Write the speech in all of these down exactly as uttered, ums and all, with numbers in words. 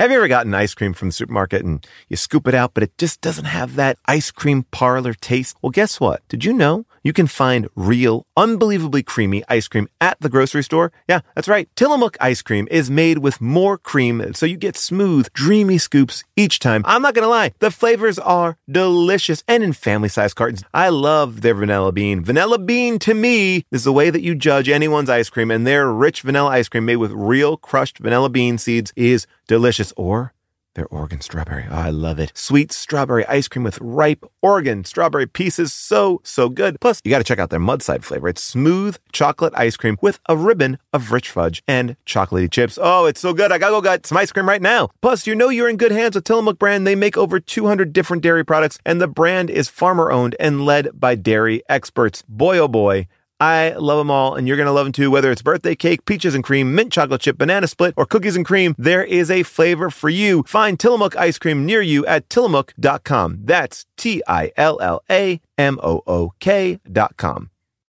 Have you ever gotten ice cream from the supermarket and you scoop it out, but it just doesn't have that ice cream parlor taste? Well, guess what? Did you know you can find real, unbelievably creamy ice cream at the grocery store? Yeah, that's right. Tillamook ice cream is made with more cream, so you get smooth, dreamy scoops each time. I'm not going to lie, the flavors are delicious and in family-sized cartons. I love their vanilla bean. Vanilla bean, to me, is the way that you judge anyone's ice cream, and their rich vanilla ice cream made with real crushed vanilla bean seeds is delicious. Or their Oregon strawberry. Oh, I love it. Sweet strawberry ice cream with ripe Oregon strawberry pieces. So, so good. Plus, you got to check out their Mudside flavor. It's smooth chocolate ice cream with a ribbon of rich fudge and chocolatey chips. Oh, it's so good. I gotta go get some ice cream right now. Plus, you know you're in good hands with Tillamook brand. They make over two hundred different dairy products, and the brand is farmer-owned and led by dairy experts. Boy, oh boy. I love them all, and you're going to love them too. Whether it's birthday cake, peaches and cream, mint chocolate chip, banana split, or cookies and cream, there is a flavor for you. Find Tillamook ice cream near you at tillamook dot com. That's T I L L A M O O K dot com.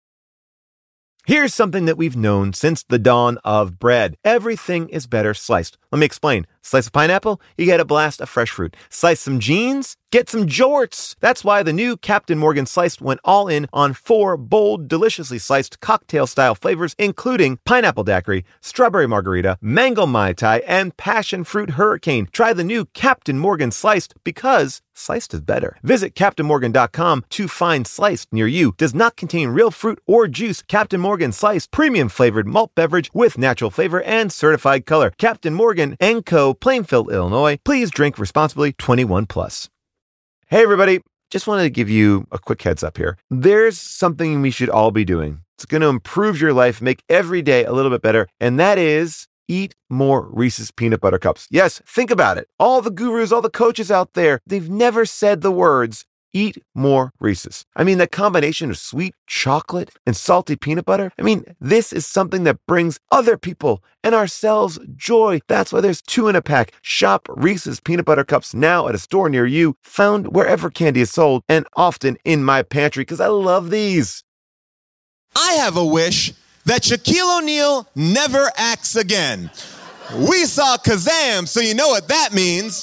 Here's something that we've known since the dawn of bread. Everything is better sliced. Let me explain. Slice a pineapple, you get a blast of fresh fruit. Slice some jeans, get some jorts. That's why the new Captain Morgan Sliced went all in on four bold, deliciously sliced cocktail-style flavors, including pineapple daiquiri, strawberry margarita, mango mai tai, and passion fruit hurricane. Try the new Captain Morgan Sliced because sliced is better. Visit captain morgan dot com to find Sliced near you. Does not contain real fruit or juice. Captain Morgan Sliced, premium flavored malt beverage with natural flavor and certified color. Captain Morgan and Co., Plainfield, Illinois. Please drink responsibly. twenty-one plus. Hey, everybody. Just wanted to give you a quick heads up here. There's something we should all be doing. It's going to improve your life, make every day a little bit better, and that is eat more Reese's Peanut Butter Cups. Yes, think about it. All the gurus, all the coaches out there, they've never said the words, eat more Reese's. I mean, that combination of sweet chocolate and salty peanut butter, I mean, this is something that brings other people and ourselves joy. That's why there's two in a pack. Shop Reese's Peanut Butter Cups now at a store near you, found wherever candy is sold, and often in my pantry, because I love these. I have a wish that Shaquille O'Neal never acts again. We saw Kazam, so you know what that means.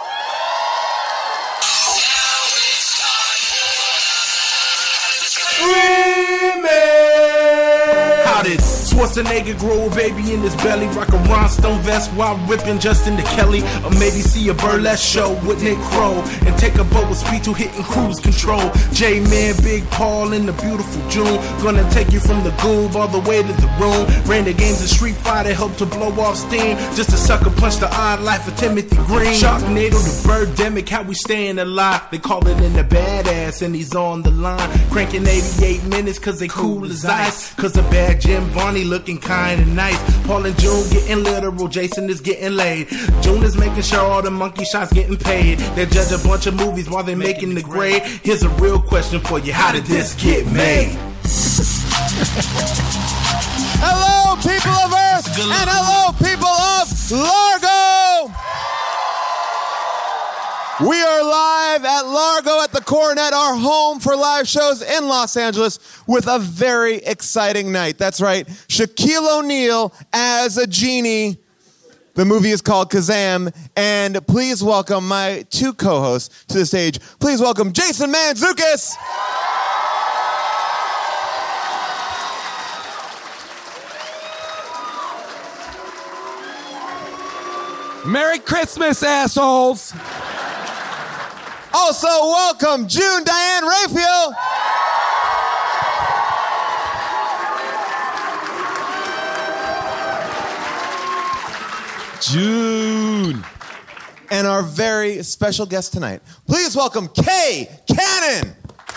How did Schwarzenegger grow a baby in his belly, rock a rhinestone vest while ripping Justin to Kelly, or maybe see a burlesque show with Nick Crow and take a boat with speed to hitting cruise control. J-Man, Big Paul in the beautiful June, gonna take you from the Goob all the way to the room. Ran the games of Street Fighter, helped to blow off steam, just to sucker punch the odd life of Timothy Green. Sharknado, the Birdemic, how we staying alive. They call it in the badass and he's on the line, cranking eighty-eight minutes cause they cool as ice, cause a bad Jim Varney looking kinda nice. Paul and June getting literal, Jason is getting laid. June is making sure all the monkey shots getting paid. They judge a bunch of movies while they making the grade. Here's a real question for you, how did this get made? Hello, people of Earth, and hello, people of Largo! We are live at Largo at the Coronet, our home for live shows in Los Angeles, with a very exciting night. That's right, Shaquille O'Neal as a genie. The movie is called Kazam, and please welcome my two co-hosts to the stage. Please welcome Jason Mantzoukas. Merry Christmas, assholes! Also, welcome June Diane Raphael. June. And our very special guest tonight. Please welcome Kay Cannon.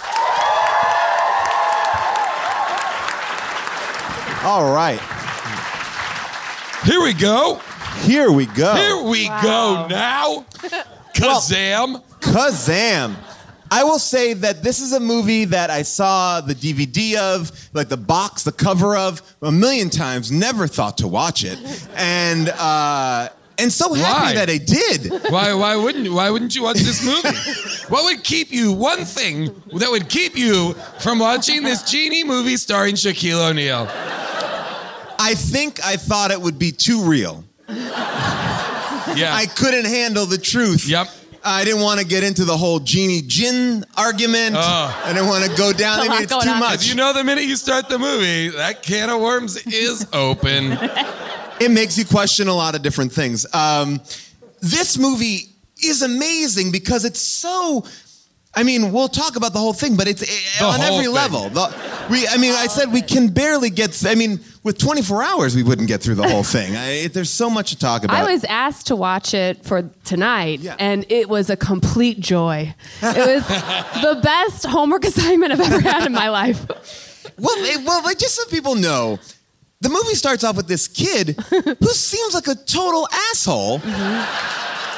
All right. Here we go. Here we go. Here we Wow. go now. Kazam. Kazam. I will say that this is a movie that I saw the D V D of, like the box, the cover of, a million times. Never thought to watch it, and uh, and so happy Why? that I did. Why? Why wouldn't? Why wouldn't you watch this movie? What would keep you? One thing that would keep you from watching this genie movie starring Shaquille O'Neal. I think I thought it would be too real. Yeah. I couldn't handle the truth. Yep. I didn't want to get into the whole genie djinn argument. Oh. I didn't want to go down. I mean, it's too much. Because you know, the minute you start the movie, that can of worms is open. It makes you question a lot of different things. Um, this movie is amazing because it's so... I mean, we'll talk about the whole thing, but it's The on whole every thing. level. The, we, I mean, I said we can barely get... I mean, with twenty-four hours, we wouldn't get through the whole thing. I, there's so much to talk about. I was asked to watch it for tonight, Yeah. and it was a complete joy. It was the best homework assignment I've ever had in my life. Well, it, well, like, just so people know, the movie starts off with this kid who seems like a total asshole. Mm-hmm.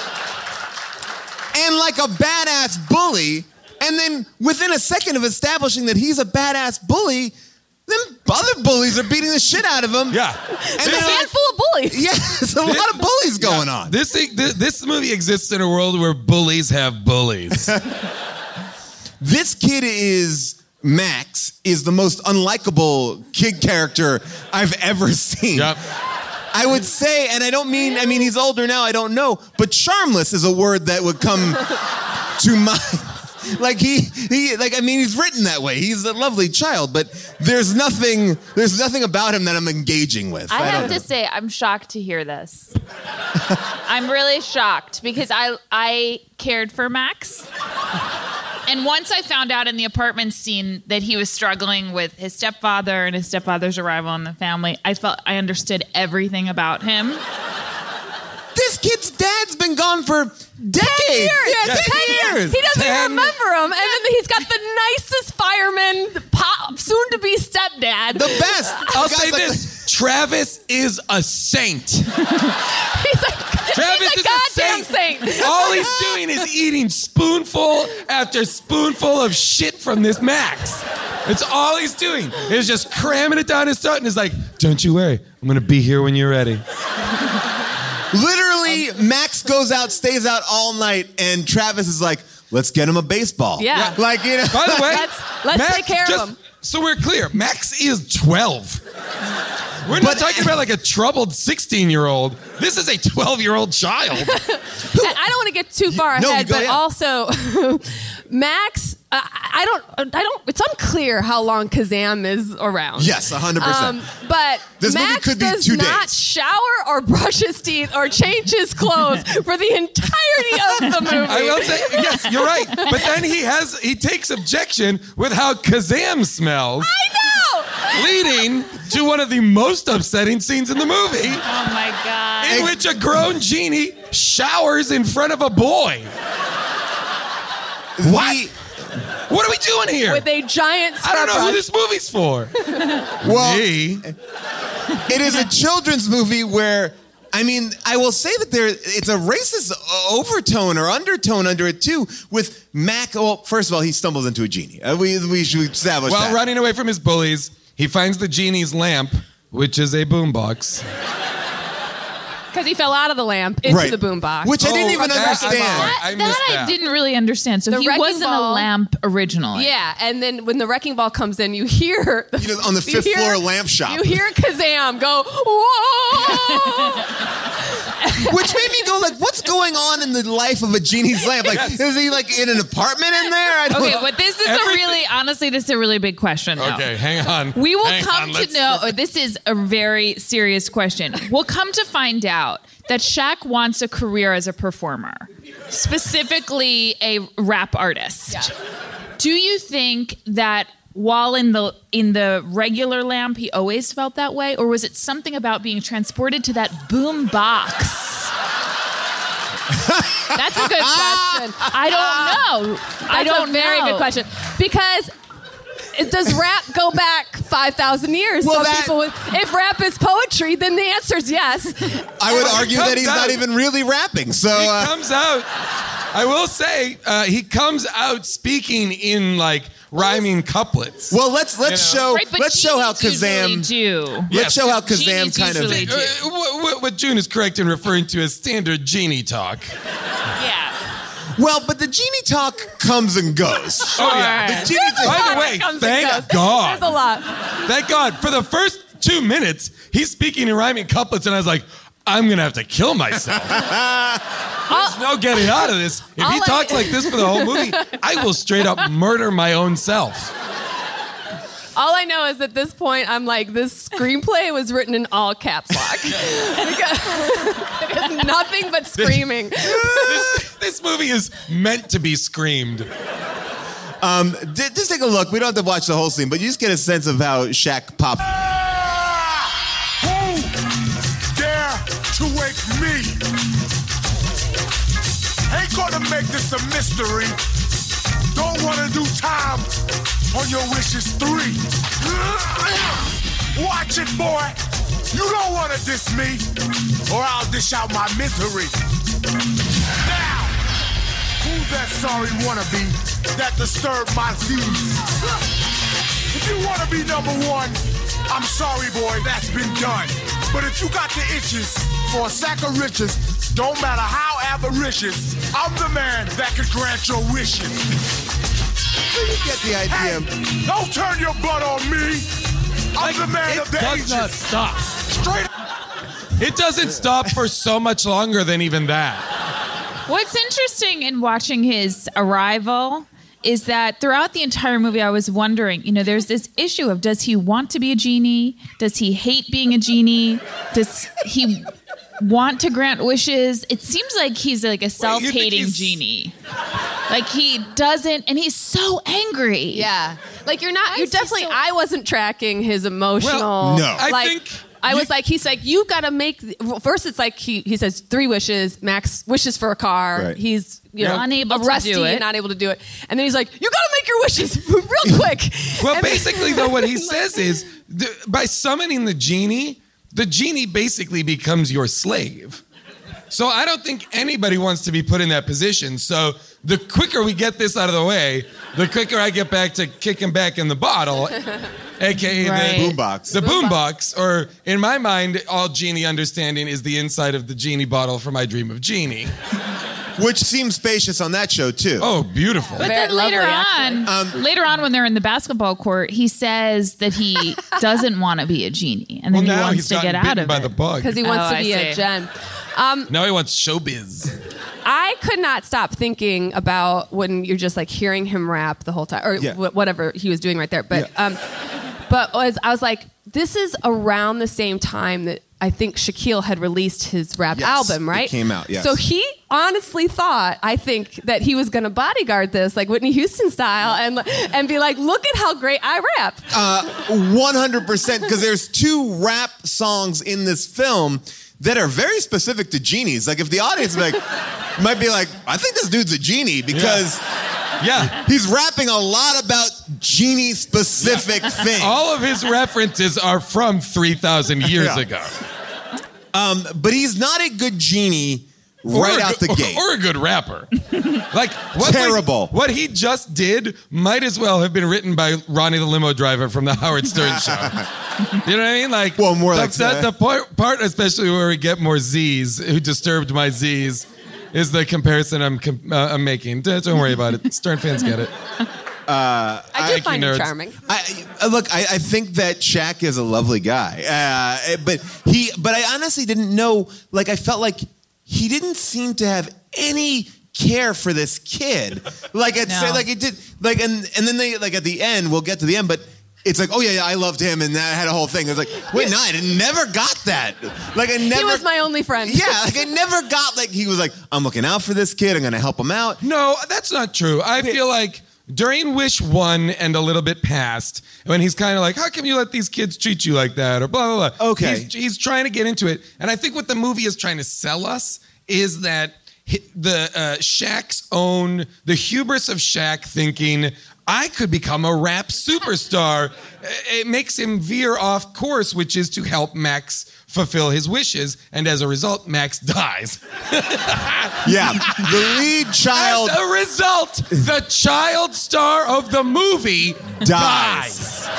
And like a badass bully, and then within a second of establishing that he's a badass bully, then other bullies are beating the shit out of him. Yeah. And It's then, a handful of bullies. yeah, there's a lot of bullies going on. This, thing, this this movie exists in a world where bullies have bullies. This kid is, Max, is the most unlikable kid character I've ever seen. Yep. I would say, and I don't mean, I mean, he's older now, I don't know, but charmless is a word that would come to mind. Like he, he, like, I mean, he's written that way. He's a lovely child, but there's nothing, there's nothing about him that I'm engaging with. I, I have don't to know. say, I'm shocked to hear this. I'm really shocked because I I cared for Max. And once I found out in the apartment scene that he was struggling with his stepfather and his stepfather's arrival in the family, I felt I understood everything about him. This kid's dad's been gone for decades. Ten years. Yeah, Yeah, ten, ten years. He doesn't Ten. even remember him. And then he's got the nicest fireman, pop, soon to be stepdad. The best. I'll The guy's say like- this. Travis is a saint. He's like, Travis he's is a goddamn a saint. saint. All he's doing is eating spoonful after spoonful of shit from this Max. It's all he's doing. He's just cramming it down his throat and he's like, don't you worry. I'm going to be here when you're ready. Literally, Max goes out, stays out all night, and Travis is like, let's get him a baseball. Yeah. Like, you know. By the way, Let's- let's Max, take care of just, him. So we're clear, Max is twelve. We're not But- talking about like a troubled sixteen-year-old. This is a twelve-year-old child. And I don't want to get too far No, ahead, go but ahead. also Max. Uh, I don't. I don't. It's unclear how long Kazam is around. Yes, one hundred percent. Um, but This movie Max could be does two not days. shower or brush his teeth or change his clothes for the entirety of the movie. I will say, yes, you're right. But then he has he takes objection with how Kazam smells, I know. leading to one of the most upsetting scenes in the movie, Oh my God. in which a grown genie showers in front of a boy. What? What are we doing here? With a giant I scrub don't know who brush. this movie's for. Well, Me. it is a children's movie where, I mean, I will say that there it's a racist overtone or undertone under it too. With Mac, well, first of all, he stumbles into a genie. Uh, we we should establish While that. running away from his bullies, he finds the genie's lamp, which is a boombox. Because he fell out of the lamp into Right. the boombox. Which I didn't Oh, even that- understand. That, I that missed I that. didn't really understand. So The he wrecking wasn't a ball- lamp originally. Yeah, and then when the wrecking ball comes in, you hear You know, on the you fifth hear- floor lamp shop. You hear Kazam go, whoa! Which made me go like, what's going on in the life of a genie's lamp? Like, Yes. is he like in an apartment in there? I don't Okay, know. but this is Everything- a really, honestly, this is a really big question. Though. Okay, hang on. We will Hang come on, to let's- know, oh, this is a very serious question. We'll come to find out that Shaq wants a career as a performer, specifically a rap artist. Do you think that while in the in the regular lamp he always felt that way, or was it something about being transported to that boom box? That's a good question. I don't know. I That's don't a very know. good question. Because it- does rap go back five thousand years? Well, So that- people would, if rap is poetry, then the answer is yes. I would Well, he argue that comes he's out- not even really rapping. So He uh, comes out. I will say uh, he comes out speaking in like rhyming couplets. well, let's let's You know. show Right, but let's show how genies usually Kazam do. let's Yes. show how Kazam Genies kind of usually do. Uh, what, what June is correct in referring to as standard genie talk. Yeah. well, but the genie talk comes and goes. Oh yeah. The genie There's a By lot the way, that comes and thank goes. God. There's a lot. Thank God. For the first two minutes, he's speaking in rhyming couplets, and I was like, I'm going to have to kill myself. There's no getting out of this. If he I'll talks let- like this for the whole movie, I will straight up murder my own self. All I know is at this point, I'm like, this screenplay was written in all caps lock. Because it is nothing but screaming. This, this movie is meant to be screamed. Um, d- just take a look. We don't have to watch the whole scene, but you just get a sense of how Shaq popped. Who dare to wake me? Ain't gonna make this a mystery. Don't wanna do time on your wishes three. Watch it, boy. You don't wanna diss me, or I'll dish out my misery. Now, who's that sorry wannabe that disturbed my Z's? If you wanna be number one, I'm sorry, boy, that's been done. But if you got the itches for a sack of riches, don't matter how avaricious, I'm the man that could grant your wishes. So you get the idea. Hey, don't turn your butt on me. I'm the man It of the does ages. not stop. Straight It doesn't stop for so much longer than even that. What's interesting in watching his arrival is that throughout the entire movie, I was wondering, you know, there's this issue of does he want to be a genie? Does he hate being a genie? Does he want to grant wishes? It seems like he's like a self-hating he's- genie. Like he doesn't, and he's so angry. Yeah. Like you're not, Why you're is he definitely, so- I wasn't tracking his emotional. Well, no. I like, think I you- was like, he's like, you gotta make, well, first it's like, he, he says three wishes, Max wishes for a car. Right. He's, you Yeah. know, Unable to rusty do it. and not able to do it. And then he's like, you gotta make your wishes real quick. Well, And then- basically, though, what he says is th- by summoning the genie, the genie basically becomes your slave. So I don't think anybody wants to be put in that position. So the quicker we get this out of the way, the quicker I get back to kicking back in the bottle, aka Right. the Boombox. The boombox, or in my mind, all genie understanding is the inside of the genie bottle from I Dream of Genie. Which seems spacious on that show, too. Oh, beautiful. But Very then later lovely, on, later on when they're in the basketball court, he says that he doesn't want to be a genie, and Well, then he now wants he's to gotten get bitten out of by it. the bug. Because he wants Oh, to I be a see. gen. Now he wants showbiz. I could not stop thinking about when you're just like hearing him rap the whole time, or Yeah. wh- whatever he was doing right there. But, um, but was I was like, this is around the same time that I think Shaquille had released his rap Yes, album, it right? came out, yes. So he honestly thought, I think, that he was going to bodyguard this, like Whitney Houston style, and and be like, look at how great I rap. one hundred percent, because there's two rap songs in this film that are very specific to genies. Like if the audience like might be like, I think this dude's a genie because Yeah. he's rapping a lot about genie specific things. All of his references are from three thousand years Yeah. ago. Um, but he's not a good genie right Or a out the good- gate. Or a good rapper. Like what Terrible. What he just did might as well have been written by Ronnie the limo driver from the Howard Stern show. You know what I mean? Like, Well, more the, like the, that. the part, part, especially where we get more Z's, who disturbed my Z's, is the comparison I'm com- uh, I'm making. Don't don't worry about it. Stern fans get it. I do Thank you, find him nerds. charming. I, uh, look, I, I think that Shaq is a lovely guy, uh, but he, but I honestly didn't know. Like, I felt like he didn't seem to have any care for this kid. Like, it's No. like it did. Like, and and then they like at the end, we'll get to the end, but. It's like, oh yeah, yeah, I loved him, and that had a whole thing. It's like, wait, no, I didn't- never got that. Like, I never. He was my only friend. Yeah, like I never got like he was like, I'm looking out for this kid. I'm gonna help him out. No, that's not true. I feel like during Wish one and a little bit past, when he's kind of like, how come you let these kids treat you like that? Or blah, blah, blah. Okay. He's, he's trying to get into it. And I think what the movie is trying to sell us is that hi- the uh, Shaq's own, the hubris of Shaq thinking, I could become a rap superstar. It makes him veer off course, which is to help Max fulfill his wishes. And as a result, Max dies. Yeah, the lead child As a result, the child star of the movie Dies. dies.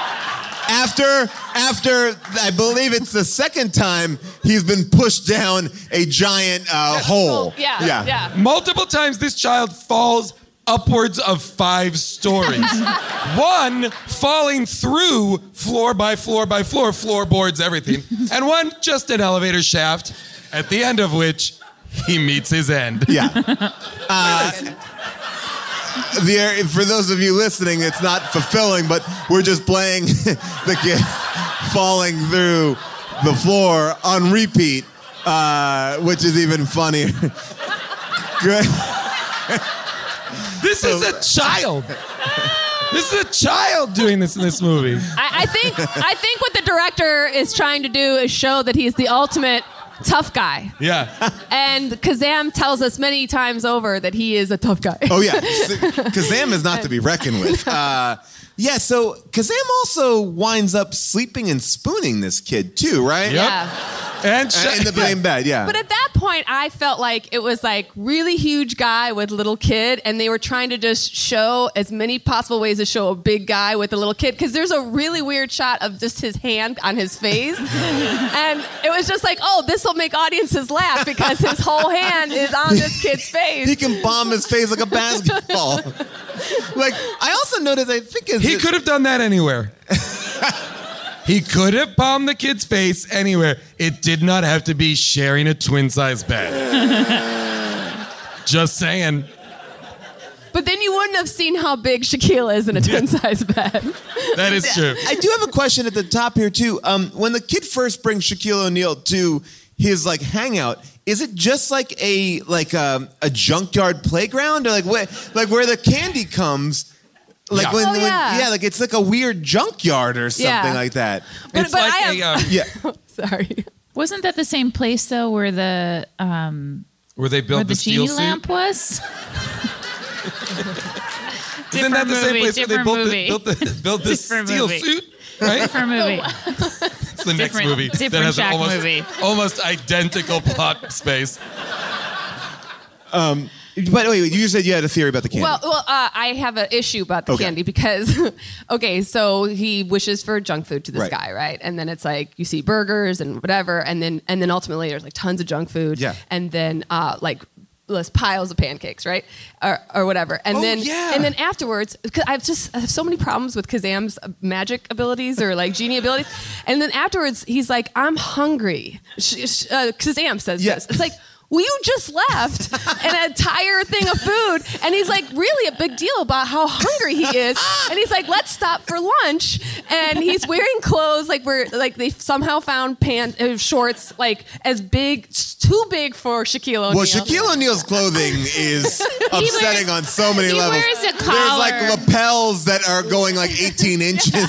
after after I believe it's the second time he's been pushed down a giant uh, hole. Yeah, yeah. Multiple times, this child falls upwards of five stories. One falling through floor by floor by floor, floorboards, everything. And one just an elevator shaft, at the end of which he meets his end. Yeah. Uh, the, for those of you listening, it's not fulfilling, but we're just playing the kid falling through the floor on repeat, uh, which is even funnier. Good. This is a child. This is a child doing this in this movie. I, I think I think what the director is trying to do is show that he's the ultimate tough guy. Yeah. And Kazam tells us many times over that he is a tough guy. Oh, yeah. Kazam is not to be reckoned with. Uh, yeah, so Kazam also winds up sleeping and spooning this kid, too, right? Yep. Yeah. And Uh, in the same bed, yeah. But at that point, I felt like it was like really huge guy with little kid, and they were trying to just show as many possible ways to show a big guy with a little kid, because there's a really weird shot of just his hand on his face, and it was just like, oh, this will make audiences laugh because his whole hand is on this kid's face. He can bomb his face like a basketball. Like, I also noticed, I think it's... He could have done that anywhere. He could have bombed the kid's face anywhere. It did not have to be sharing a twin-size bed. Just saying. But then you wouldn't have seen how big Shaquille is in a twin-size bed. That is true. I do have a question at the top here, too. Um, when the kid first brings Shaquille O'Neal to his, like, hangout, is it just like a like um, a junkyard playground? Or, like, where, like where the candy comes... Like Yeah. when, Oh, when yeah. yeah, like it's like a weird junkyard or something Yeah. like that. But- It's but like I a, have- uh, Yeah. Sorry. Wasn't that the same place though, where the um, where they where built the, the steel genie suit. lamp was? Isn't that the same movie, place where they different built the, movie. built the, built the Different steel movie. suit? Right? Different movie. It's the next Different- movie that different has an Shaq almost, movie. almost identical plot space. But wait, you said you had a theory about the candy. Well, well, uh, I have an issue about the Okay. candy because, okay, so he wishes for junk food to this Right. guy, right? And then it's like you see burgers and whatever, and then and then ultimately there's like tons of junk food, Yeah. and then uh, like there's piles of pancakes, right, or, or whatever, and Oh, then yeah. and then afterwards, 'cause I have just I have so many problems with Kazam's magic abilities or like genie abilities, and then afterwards he's like, I'm hungry. Sh- sh- uh, Kazam says Yeah. this. It's like. Well, you just left an entire thing of food. And he's like really a big deal about how hungry he is. And he's like, let's stop for lunch. And he's wearing clothes like we're like they somehow found pants, uh, shorts like as big, too big for Shaquille O'Neal. Well, Shaquille O'Neal's clothing is upsetting on so many he levels. wears a There's collar. like lapels that are going like eighteen inches.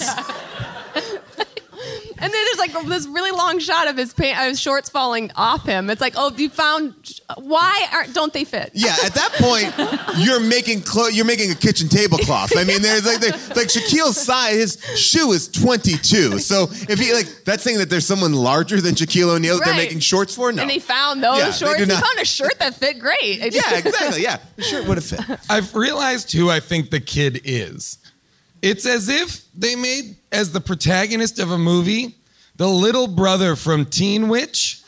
And then there's like this really long shot of his pants, his shorts falling off him. It's like, oh, you found why aren't don't they fit? Yeah, at that point, you're making clo- you're making a kitchen tablecloth. I mean, there's like there's, like Shaquille's size, his shoe is twenty-two. So if he like that's saying that there's someone larger than Shaquille O'Neal that they're Right. making shorts for, no. And they found those Yeah, they shorts. do He not- found a shirt that fit great. yeah, exactly. Yeah, the shirt would have fit. I've realized who I think the kid is. It's as if they made, as the protagonist of a movie, the little brother from Teen Witch.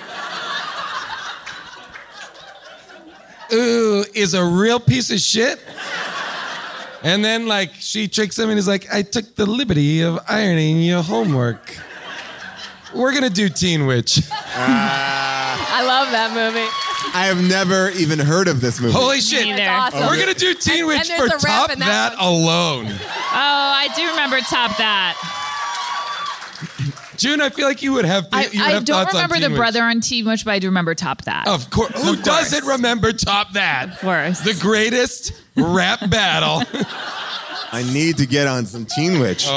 Ooh, is a real piece of shit. And then, like, she tricks him and he's like, I took the liberty of ironing your homework. We're going to do Teen Witch. I love that movie. I have never even heard of this movie. Holy shit. Me It's either. awesome. We're going to do Teen And- Witch and for there's a rap Top in That, that one. alone. Oh, I do remember Top That. June, I feel like you would have, I, you would I have don't thoughts on remember the Teen Witch. brother on Teen Witch, but I do remember Top That. Of course. Who Of doesn't course. remember Top That? Of course. The greatest rap battle. I need to get on some Teen Witch.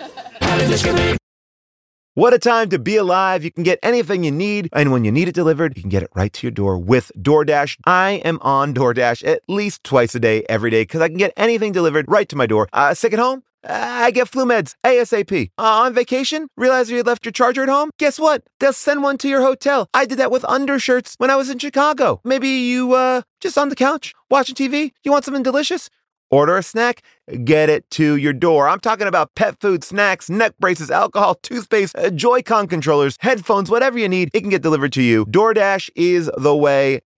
What a time to be alive. You can get anything you need, and when you need it delivered, you can get it right to your door with DoorDash. I am on DoorDash at least twice a day, every day, because I can get anything delivered right to my door. Uh, sick at home? I get flu meds ASAP. Uh, on vacation? Realize you left your charger at home? Guess what? They'll send one to your hotel. I did that with undershirts when I was in Chicago. Maybe you, uh, just on the couch, watching T V? You want something delicious? Order a snack, get it to your door. I'm talking about pet food, snacks, neck braces, alcohol, toothpaste, uh, Joy-Con controllers, headphones, whatever you need, it can get delivered to you. DoorDash is the way.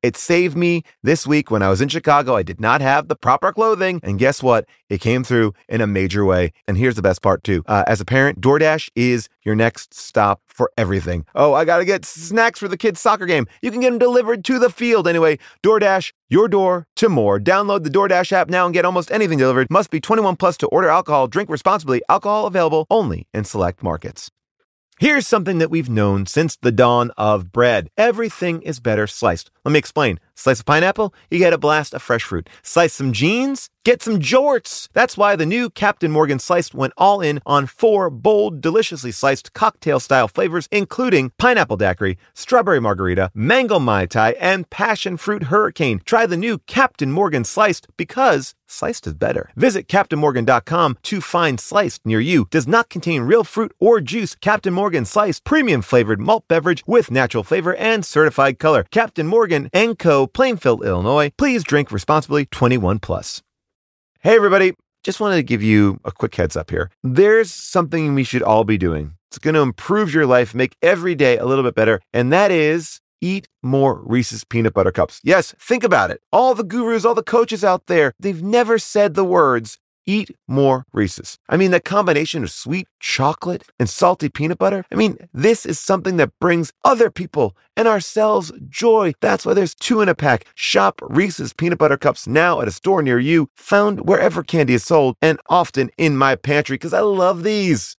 It saved me this week when I was in Chicago. I did not have the proper clothing. And guess what? It came through in a major way. And here's the best part too. Uh, as a parent, DoorDash is your next stop for everything. Oh, I got to get snacks for the kids' soccer game. You can get them delivered to the field. Anyway, DoorDash, your door to more. Download the DoorDash app now and get almost anything delivered. Must be twenty-one plus to order alcohol. Drink responsibly. Alcohol available only in select markets. Here's something that we've known since the dawn of bread. Everything is better sliced. Let me explain. Slice a pineapple, you get a blast of fresh fruit. Slice some jeans, get some jorts. That's why the new Captain Morgan Sliced went all in on four bold, deliciously sliced cocktail-style flavors, including pineapple daiquiri, strawberry margarita, mango mai tai, and passion fruit hurricane. Try the new Captain Morgan Sliced because sliced is better. Visit captain morgan dot com to find Sliced near you. Does not contain real fruit or juice. Captain Morgan Sliced, premium flavored malt beverage with natural flavor and certified color. Captain Morgan and Co., Plainfield, Illinois. Please drink responsibly. twenty-one plus. Hey everybody, just wanted to give you a quick heads up here. There's something we should all be doing. It's going to improve your life, make every day a little bit better, and that is eat more Reese's peanut butter cups. Yes, think about it. All the gurus, all the coaches out there, they've never said the words, eat more Reese's. I mean, that combination of sweet chocolate and salty peanut butter, I mean, this is something that brings other people and ourselves joy. That's why there's two in a pack. Shop Reese's peanut butter cups now at a store near you, found wherever candy is sold, and often in my pantry, because I love these.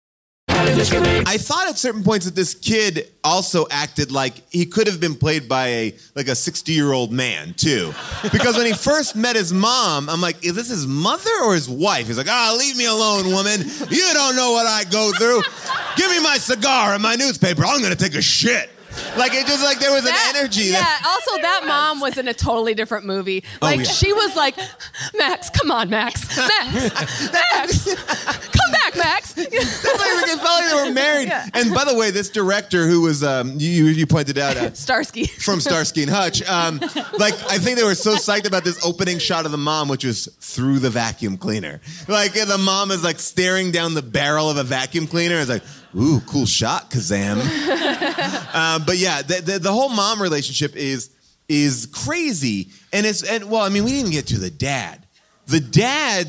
I thought at certain points that this kid also acted like he could have been played by a like a sixty-year-old man, too. Because when he first met his mom, I'm like, is this his mother or his wife? He's like, ah, oh, leave me alone, woman. You don't know what I go through. Give me my cigar and my newspaper. I'm going to take a shit. Like, it just like there was that, an energy. Yeah, that- also that mom was in a totally different movie. Like, oh, yeah. she was like, Max, come on, Max. Max, Max, come back, Max. That's like, it felt like they were married. Yeah. And by the way, this director who was, um, you you pointed out. Uh, Starsky. From Starsky and Hutch. Um, like, I think they were so psyched about this opening shot of the mom, which was through the vacuum cleaner. Like, the mom is like staring down the barrel of a vacuum cleaner. It's like, ooh, cool shot, Kazam. um, but yeah, the, the, the whole mom relationship is is crazy. And it's, and well, I mean, we didn't even get to the dad. The dad...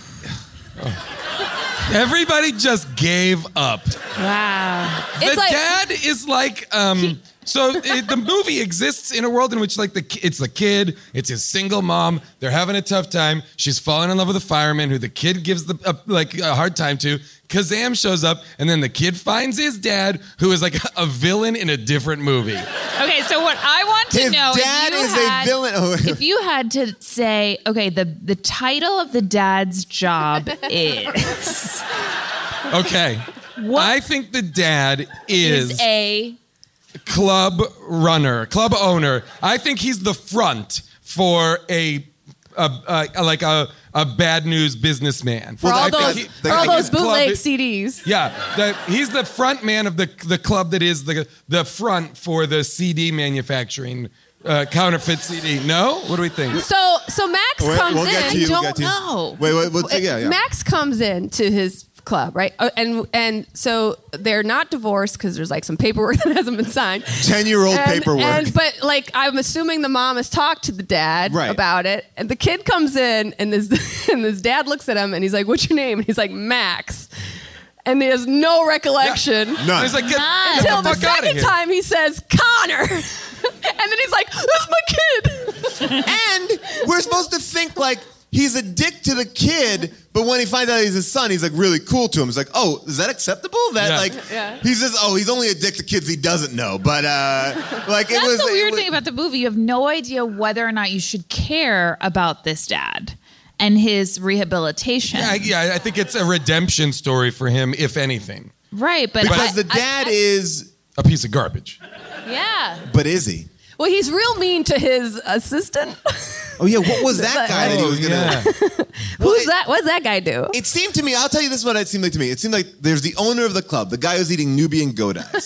Everybody just gave up. Wow. The It's like- dad is like, um, so it, the movie exists in a world in which, like, the it's the kid, it's his single mom. They're having a tough time. She's falling in love with a fireman who the kid gives the uh, like a hard time to. Kazam shows up, and then the kid finds his dad, who is like a villain in a different movie. Okay, so what I want to His know dad if you is had, a villain. Oh, if you had to say, okay, the the title of the dad's job is Okay. What I think the dad is, is a club runner, club owner. I think he's the front for a, a, a like a, a bad news businessman. For all I think those, he- for I all think those his club bootleg is- C Ds. Yeah, the, he's the front man of the the club that is the the front for the C D manufacturing, uh, counterfeit C D. No, what do we think? So, so Max Wait, comes we'll get in. to you, we'll don't get to you. know. Wait, wait, wait, yeah, yeah. Max comes in to his club, right? Uh, and and so they're not divorced because there's like some paperwork that hasn't been signed. ten-year-old And- paperwork. And but like I'm assuming the mom has talked to the dad Right. about it, and the kid comes in, and this and this dad looks at him, and he's like, "What's your name?" And he's like, "Max." And he has no recollection. None. He's like, get, None. get Until the the fuck out of second here. time he says Connor. And then he's like, "That's my kid." And we're supposed to think like he's a dick to the kid, but when he finds out he's his son, he's like really cool to him. It's like, oh, is that acceptable? That Yeah. like Yeah. he's just oh, he's only a dick to kids he doesn't know. But uh like it That's was the it weird was- thing about the movie. You have no idea whether or not you should care about this dad and his rehabilitation. Yeah, yeah, I think it's a redemption story for him, if anything. Right, but because I- the dad I- I- is A piece of garbage. yeah. but is he? Well, he's real mean to his assistant. Oh yeah, what was that guy that he was gonna yeah. Who's that? What's that guy do? It seemed to me, I'll tell you this is what it seemed like to me. It seemed like there's the owner of the club, the guy who's eating Nubian goat eyes.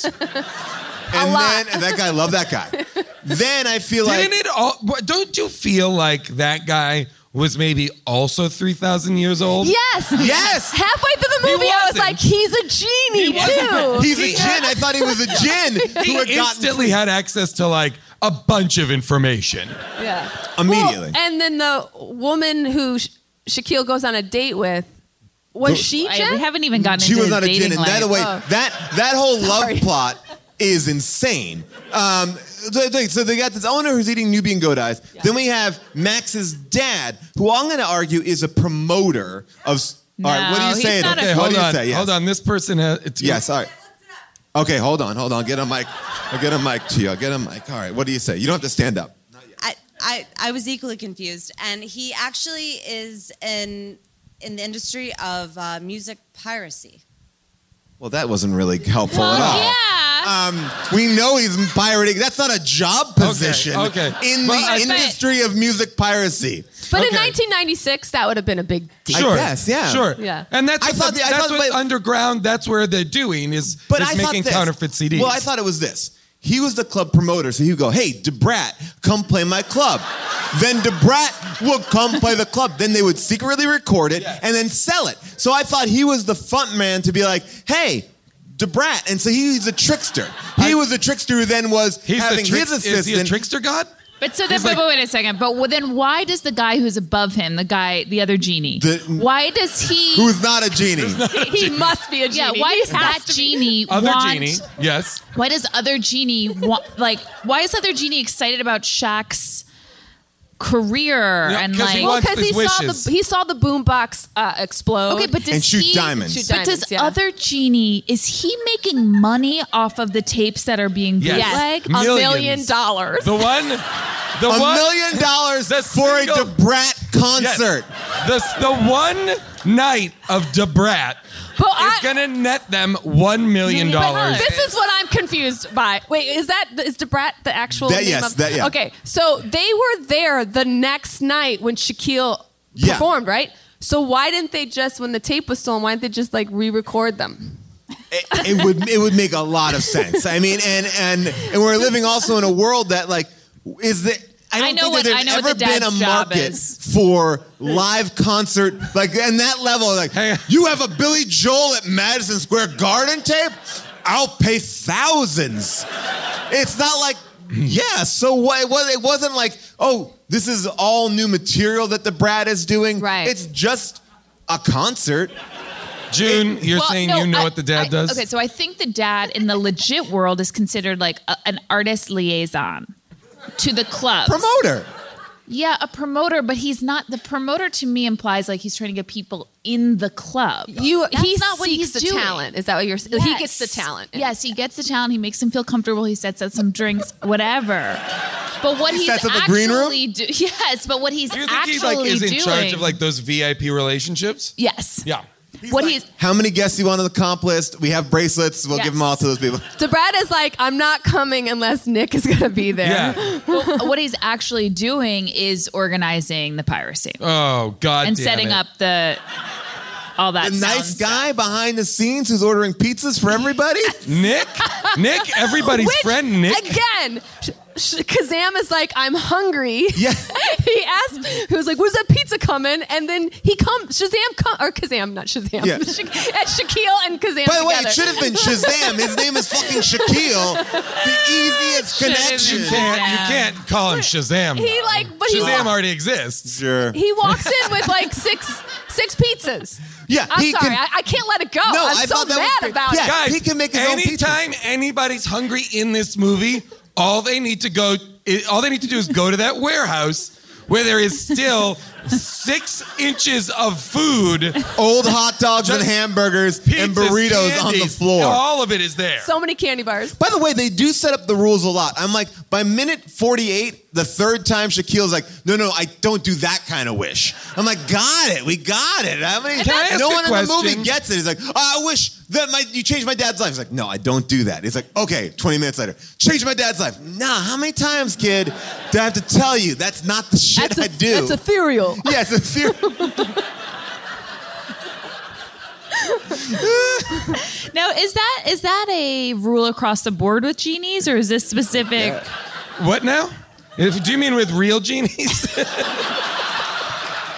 And lot. then and that guy, love that guy. Then I feel like Didn't it all? what- Don't you feel like that guy was maybe also three thousand years old? Yes. Yes. Halfway through the He movie, I was wasn't. like, he's a genie, He wasn't. too. He's a djinn. I thought he was a djinn He who had gotten instantly had access to like a bunch of information. Yeah. Immediately. Well, and then the woman who Sha- Shaquille goes on a date with, was she I- Jen? we haven't even gotten She into was his not a dating djinn. And by the way, life. Oh. that that whole Sorry. love plot is insane. Um, so, so they got this owner who's eating Nubian goat eyes. Then we have Max's dad, who I'm going to argue is a promoter of. No, all right, what do you he's say? not a- Okay, Okay, what hold do you on. say? Yes. Hold on. This person has. It's Yes, all right. Okay, hold on, hold on. Get a mic. I'll get a mic to you. I'll get a mic. All right, what do you say? You don't have to stand up. I, I, I was equally confused, and he actually is in in the industry of uh, music piracy. Well, that wasn't really helpful at all. Yeah. Um, we know he's pirating. That's not a job position okay. in Well, the I- industry of music piracy. But in Okay. nineteen ninety-six, that would have been a big deal. Sure. guess, yeah. Sure. Yeah. And that's I what, thought the- the- I that's thought- what but- underground. That's where they're doing is, But is I thought making this. counterfeit C Ds. Well, I thought it was this. He was the club promoter, so he would go, "Hey, DeBrat, come play my club." Then DeBrat would come play the club. Then they would secretly record it and then sell it. So I thought he was the front man to be like, "Hey, DeBrat," and so he's a trickster. He I- was a trickster who then was He's having the tricks, his assistant. Is he a trickster god? But so then, He's wait, like- wait, wait a second. But well, then why does the guy who's above him, the guy, the other genie, The- why does he? Who's not a genie? He must be a genie. yeah, why He does has that to be. genie Other want? genie. Yes. Why does other genie want? Like, why is other genie excited about Shaq's career Yeah, and 'cause he like? Well, wants because he his saw wishes. the he saw the boombox uh, explode. Okay, but does And shoot he, diamonds. Shoot But does diamonds, yeah. other genie is he making money off of the tapes that are being Yes. bootleg? a Millions. million dollars. The one. The A one. million dollars The for single- a DeBrat concert. Yes. The, the one night of DeBrat But is I- going to net them one million dollars. This is what I'm confused by. Wait, is that is DeBrat the actual That- name yes, of? that- yeah. Okay, so they were there the next night when Shaquille Yeah. performed, right? So why didn't they just, when the tape was stolen, why didn't they just like re-record them? It, it would it would make a lot of sense. I mean, and and and we're living also in a world that like is that. I don't I know think what- that I there's know what ever the been a dad's job market is. for live concert like and that level. Like Hey. you have a Billy Joel at Madison Square Garden tape, I'll pay thousands. It's not like yeah. So what? It, was, it wasn't like oh, this is all new material that the Brad is doing. Right. It's just a concert. June, you're Well, saying no, you know I- what the dad I- does? Okay, so I think the dad in the legit world is considered like a, an artist liaison to the club. Promoter. Yeah, a promoter, but he's not. The promoter to me implies like he's trying to get people in the club. You, That's he not what seeks he's the doing. talent. Is that what you're? saying? He gets the Yes. talent. Yes, he gets the talent. He makes them feel comfortable. He sets out some drinks, whatever. But what He he's sets up the green room? actually do- yes, but what he's Do you think actually he like is in doing, charge of like those V I P relationships? yes, Yeah. what he's How many guests you want on the comp list? We have bracelets. We'll Yes. give them all to those people. DeBrat is like, I'm not coming unless Nick is going to be there. Yeah. what he's actually doing is organizing the piracy Oh God. and damn setting it. up the all that. The nice sound guy behind the scenes who's ordering pizzas for everybody. Nick. Nick, everybody's Which, friend. Nick. Again, Sh- Sh- Kazam is like, I'm hungry. Yeah. he asked, he was like, where's that pizza coming? And then he comes, Shazam come, or Kazam, not Shazam. Yeah. Sha- at Shaquille and Kazam By the way, together. it should have been Shazam. His name is fucking Shaquille. The easiest Should have connection. been You can't, you Shazam. can't call him Shazam. He like, but he, Shazam wa- already exists. Sure. he walks in with like six six pizzas. Yeah, I'm he sorry, can- I, I can't let it go. No, I'm I so thought that was mad great. about Yeah. it. Guys, He can make his own pizza. anytime anybody's hungry in this movie, all they need to go, all they need to do is go to that warehouse where there is still six inches of food, Old hot dogs and Just hamburgers and pizzas, burritos on the candies, floor. All of it is there. So many candy bars. By the way, they do set up the rules a lot. I'm like, by minute forty-eight, the third time Shaquille's like, no, no, I don't do that kind of wish. I'm like, got it. We got it. I mean, Can I ask no a one in the question? movie gets it. He's like, oh, I wish that my, you changed my dad's life. He's like, no, I don't do that. He's like, okay, twenty minutes later, change my dad's life. Nah, how many times, kid, do I have to tell you that's not the shit That's, I a, do? that's ethereal. yeah, it's a theory. Now, is that is that a rule across the board with genies, or is this specific? What now? If, do you mean with real genies?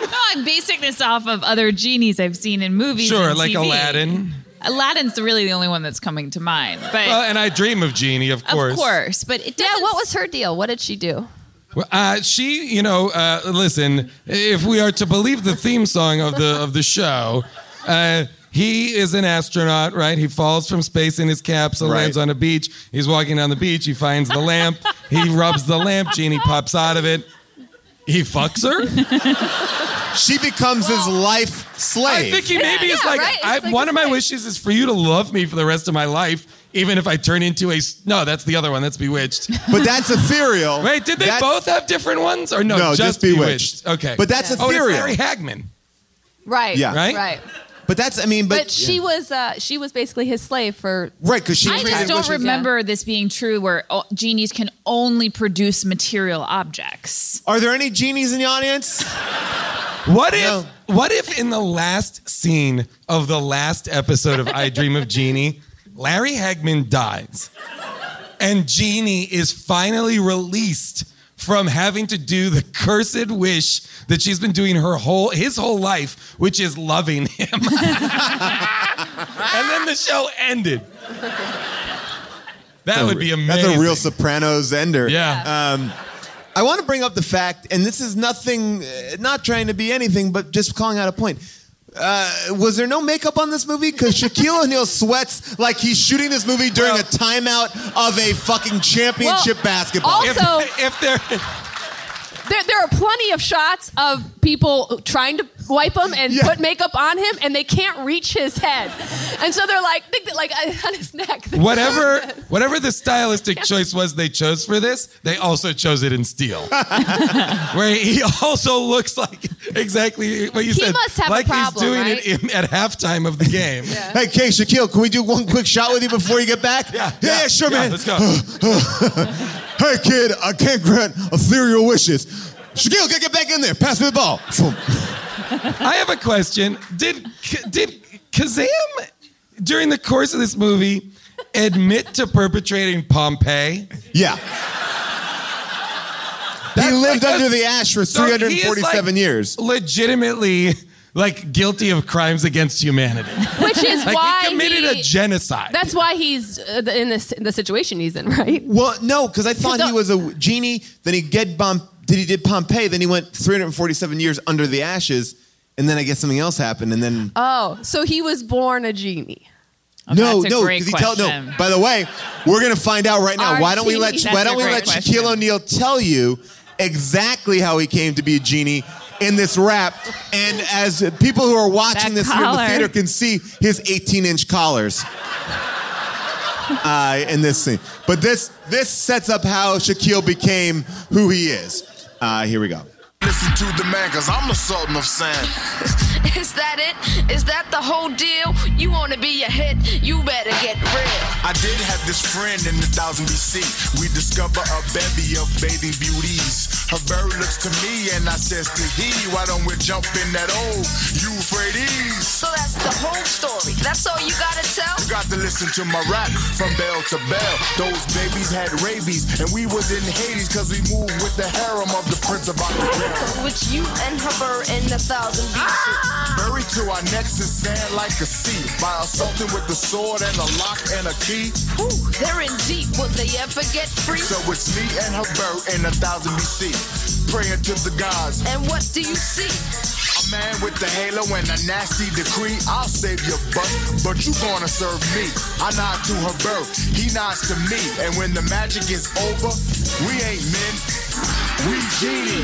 I'm basing this off of other genies I've seen in movies. Sure, and like T V. Aladdin. Aladdin's really the only one that's coming to mind. But Well, and I Dream of Genie, of course. of course, but it Yeah, doesn't. what was her deal? What did she do? Well, Uh, she, you know, uh, listen. If we are to believe the theme song of the of the show, uh, he is an astronaut, right? He falls from space in his capsule, Right. lands on a beach. He's walking down the beach. He finds the lamp. He rubs the lamp. Genie pops out of it. He fucks her. She becomes his life slave. I think he maybe is Yeah, like, right? It's I, like one a of my slave. wishes is for you to love me for the rest of my life, even if I turn into a. s- No, that's the other one. That's Bewitched. But that's ethereal. Wait, did they That's- both have different ones or no? No, just Bewitched. Okay, But that's oh, and ethereal. it's Larry Hagman. Right. Yeah. Right? Right. But that's, I mean, but, But, she was uh, she was basically his slave for. right, because she I created just don't wishes. remember this being true where oh, genies can only produce material objects. Are there any genies in the audience? What if? No. What if in the last scene of the last episode of I Dream of Genie, Larry Hagman dies, and Genie is finally released from having to do the cursed wish that she's been doing her whole his whole life, which is loving him. And then the show ended. That would be amazing. That's a real Sopranos ender. Yeah. Um, I want to bring up the fact, and this is nothing, uh, not trying to be anything, but just calling out a point. Uh, was there no makeup on this movie? Because Shaquille O'Neal sweats like he's shooting this movie during Well- a timeout of a fucking championship Well, basketball. if, also- if they're There, there are plenty of shots of people trying to wipe him and Yeah. put makeup on him, and they can't reach his head, and so they're like, think that, like uh, on his neck. whatever whatever the stylistic choice was they chose for this, they also chose it in steel. Where he also looks like exactly what you He said. must have a like problem, he's doing right? it in, at halftime of the game. yeah. Hey, Kay, Shaquille, can we do one quick shot with you before you get back? Yeah, yeah, yeah, sure, man. Let's go. Hey, kid, I can't grant ethereal wishes. Shaquille, get, get back in there. Pass me the ball. I have a question. Did did Kazam during the course of this movie admit to perpetrating Pompeii? Yeah. He That's lived like under a- the ash for So three hundred forty-seven he is, like, years. Legitimately, like guilty of crimes against humanity. Which is Like why he committed he- a genocide. That's why he's uh, in this the situation he's in, right? Well, no, because I thought the- he was a genie. Then he get Bom- did he did Pompeii. Then he went three hundred forty-seven years under the ashes, and then I guess something else happened. And then Oh, so he was born a genie. Oh, no, that's a no, great because he tell no. question. By the way, we're gonna find out right now. Our Why don't we let genie. Why That's don't a we great let question. Shaquille O'Neal tell you exactly how he came to be a genie in this rap? And as people who are watching That this here in the collar. theater can see his eighteen inch collars. Uh, in this scene, but this this sets up how Shaquille became who he is. Uh, here we go. Listen to the man, cause I'm the Sultan of Sound. Is that it? Is that the whole deal? You wanna be a hit? You better get real. I did have this friend in the thousand B C. We discover a bevy of bathing beauties. Her bird looks to me and I says to he, why don't we jump in that old Euphrates? So that's the whole story. That's all you gotta tell? You got to listen to my rap from bell to bell. Those babies had rabies and we was in Hades cause we moved with the harem of the Prince of Aquitaine. Which you and her were in a thousand B C. Buried to our necks in sand like a sea. By assaulting with the sword and a lock and a key. Ooh, they're in deep. Will they ever get free? So it's me and her bird in a thousand B C. Praying to the gods. And what do you see? A man with the halo and a nasty decree. I'll save your butt, but you gonna serve me. I nod to her bird, he nods to me. And when the magic is over, we ain't men, we genie.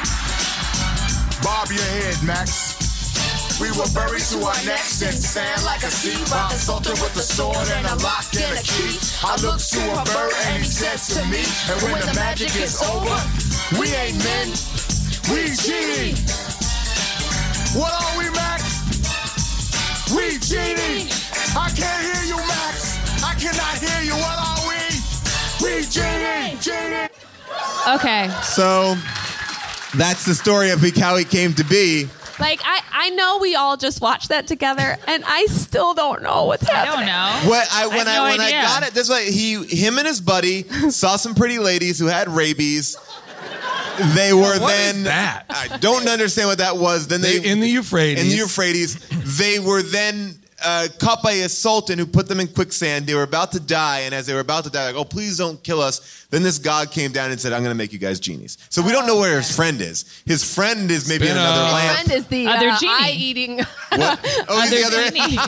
Bob your head, Max. We were buried to our necks in sand like a sea. By assaulted with a sword and a lock and a key. I look to a bird and he says to me, and when the magic is over, we ain't men, we genie. What are we, Max? We genie. I can't hear you, Max. I cannot hear you. What are we? We genie. Genie. Okay. So that's the story of how he came to be. Like, I, I know we all just watched that together, and I still don't know what's I happening. don't know. What I when I I, have no when idea. I got it, this way he him and his buddy saw some pretty ladies who had rabies, They were What then. is that? I don't understand what that was. Then they, They- in the Euphrates. In the Euphrates, they were then uh, caught by a sultan who put them in quicksand. They were about to die, and as they were about to die, like, oh, please don't kill us. Then this god came down and said, I'm going to make you guys genies. So we don't know where his friend is. His friend is maybe in Spin another off. land. Friend is the Other uh, genie. eye-eating. What? Oh, he's the Other other genie.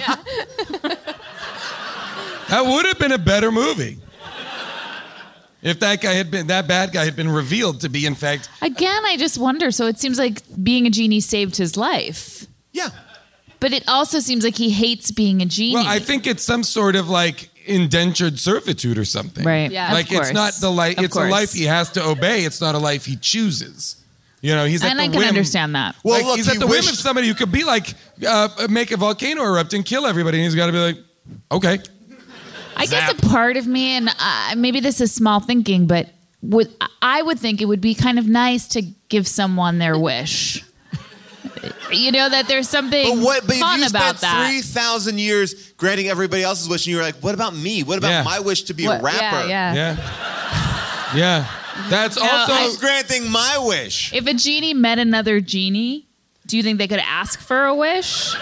That would have been a better movie. If that guy had been, that bad guy had been revealed to be, in fact, Again, I just wonder. So it seems like being a genie saved his life. Yeah. But it also seems like he hates being a genie. well, I think it's some sort of like indentured servitude or something. Right. Yeah. Like Of it's not course. the life. Of It's a course. life he has to obey. It's not a life he chooses. You know, he's at and the I can whim. understand that. Well, Like, look, he's at he the whim wished- of somebody who could be like, uh, make a volcano erupt and kill everybody, and he's got to be like, okay. I guess Zap. a part of me, and uh, maybe this is small thinking, but would I would think it would be kind of nice to give someone their wish. You know, that there's something But what? But if fun you about spent that. three thousand years granting everybody else's wish, and you were like, "What about me? What about Yeah. my wish to be What- a rapper?" Yeah, yeah. Yeah. Yeah. That's No, also. Who's granting my wish? If a genie met another genie, do you think they could ask for a wish?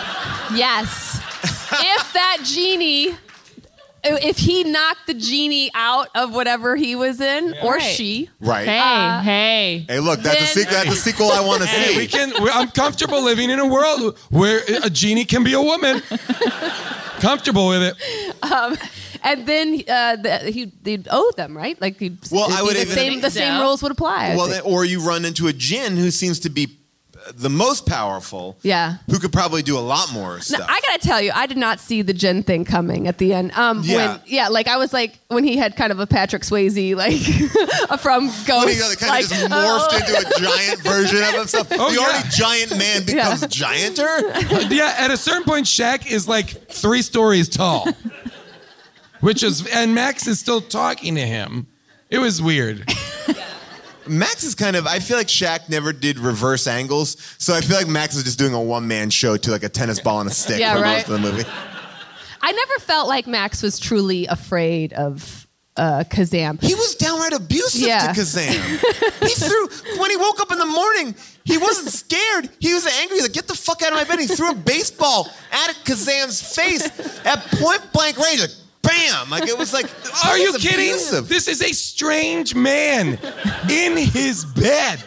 Yes. If that genie, if he knocked the genie out of whatever he was in, or Right. she, Right. Hey, Uh, hey. Hey, look, that's a Then- sequel. That's a sequel I want to see. we can. we- I'm comfortable living in a world where a genie can be a woman. Comfortable with it. and then uh, the, he, they'd owe them, right? Like, he'd, Well, it'd I be would the even- same, the same So? rules would apply. I Well, think. then, or you run into a djinn who seems to be the most powerful. Yeah. Who could probably do a lot more Now, stuff. I gotta tell you, I did not see the Jen thing coming at the end. Um, Yeah. when, yeah, like I was like when he had kind of a Patrick Swayze, like from Ghost, When he kind of like, just morphed oh. into a giant version of himself. Oh, the yeah. already giant man becomes gianter. Yeah, at a certain point, Shaq is like three stories tall, which is, and Max is still talking to him. It was weird. Max is kind of, I feel like Shaq never did reverse angles, so I feel like Max is just doing a one-man show to like a tennis ball and a stick Yeah, for right. most of the movie. I never felt like Max was truly afraid of uh, Kazam. He was downright abusive Yeah. to Kazam. He threw, when he woke up in the morning, he wasn't scared. He was angry. He's like, get the fuck out of my bed. He threw a baseball at Kazam's face at point blank range. Like, bam! Like, it was like, Are he you was kidding? abusive. This is a strange man in his bed.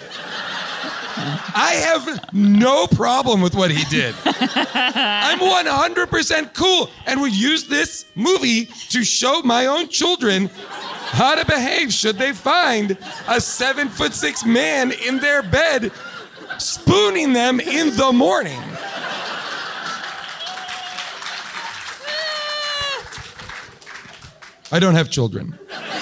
I have no problem with what he did. I'm one hundred percent cool and would use this movie to show my own children how to behave should they find a seven foot six man in their bed spooning them in the morning. I don't have children.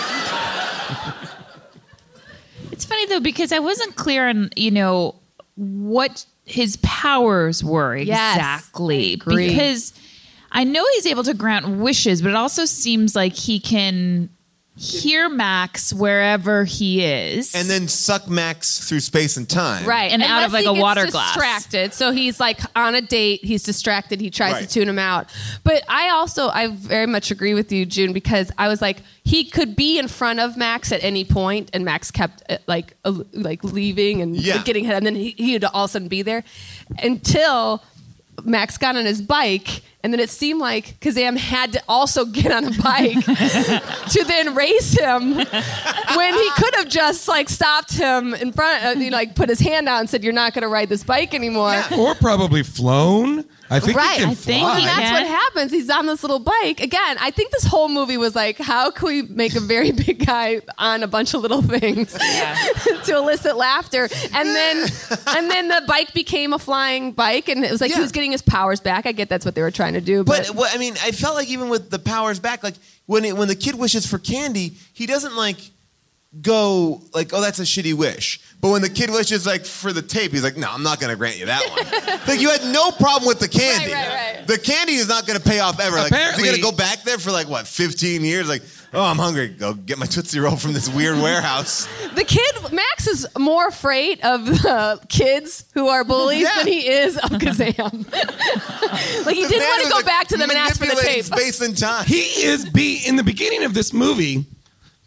It's funny though because I wasn't clear on you know what his powers were Yes, exactly I agree. because I know he's able to grant wishes, but it also seems like he can hear Max wherever he is, And then suck Max through space and time. Right, And out of, Unless like, he a gets water glass. Distracted, so he's like on a date. He's distracted. He tries Right. to tune him out. But I also, I very much agree with you, June, because I was like, he could be in front of Max at any point, and Max kept uh, like uh, like leaving and Yeah. like, getting ahead, and then he, he'd all of a sudden be there until Max got on his bike. And then it seemed like Kazam had to also get on a bike to then race him when he could have just like stopped him in front of, you know, like put his hand out and said, "You're not going to ride this bike anymore." Yeah. Or probably flown. I think Right, he can I think fly. he And that's can. what happens. He's on this little bike. Again, I think this whole movie was like, how can we make a very big guy on a bunch of little things to elicit laughter? And then and then the bike became a flying bike, and it was like Yeah. he was getting his powers back. I get that's what they were trying to do. But, But well, I mean, I felt like even with the powers back, like when it, when the kid wishes for candy, he doesn't like go like, "Oh, that's a shitty wish." But when the kid wishes like for the tape, he's like, "No, I'm not going to grant you that one." Like you had no problem with the candy. Right, right, right. The candy is not going to pay off ever. Like Apparently- you're going to go back there for like what, fifteen years? Like, oh, I'm hungry. Go get my Tootsie Roll from this weird warehouse. the kid, Max, is more afraid of the kids who are bullies Yeah. than he is of Kazam. Like he The didn't man want to was, go like, back to them and ask for the manipulating tape. Space and time. He is be in the beginning of this movie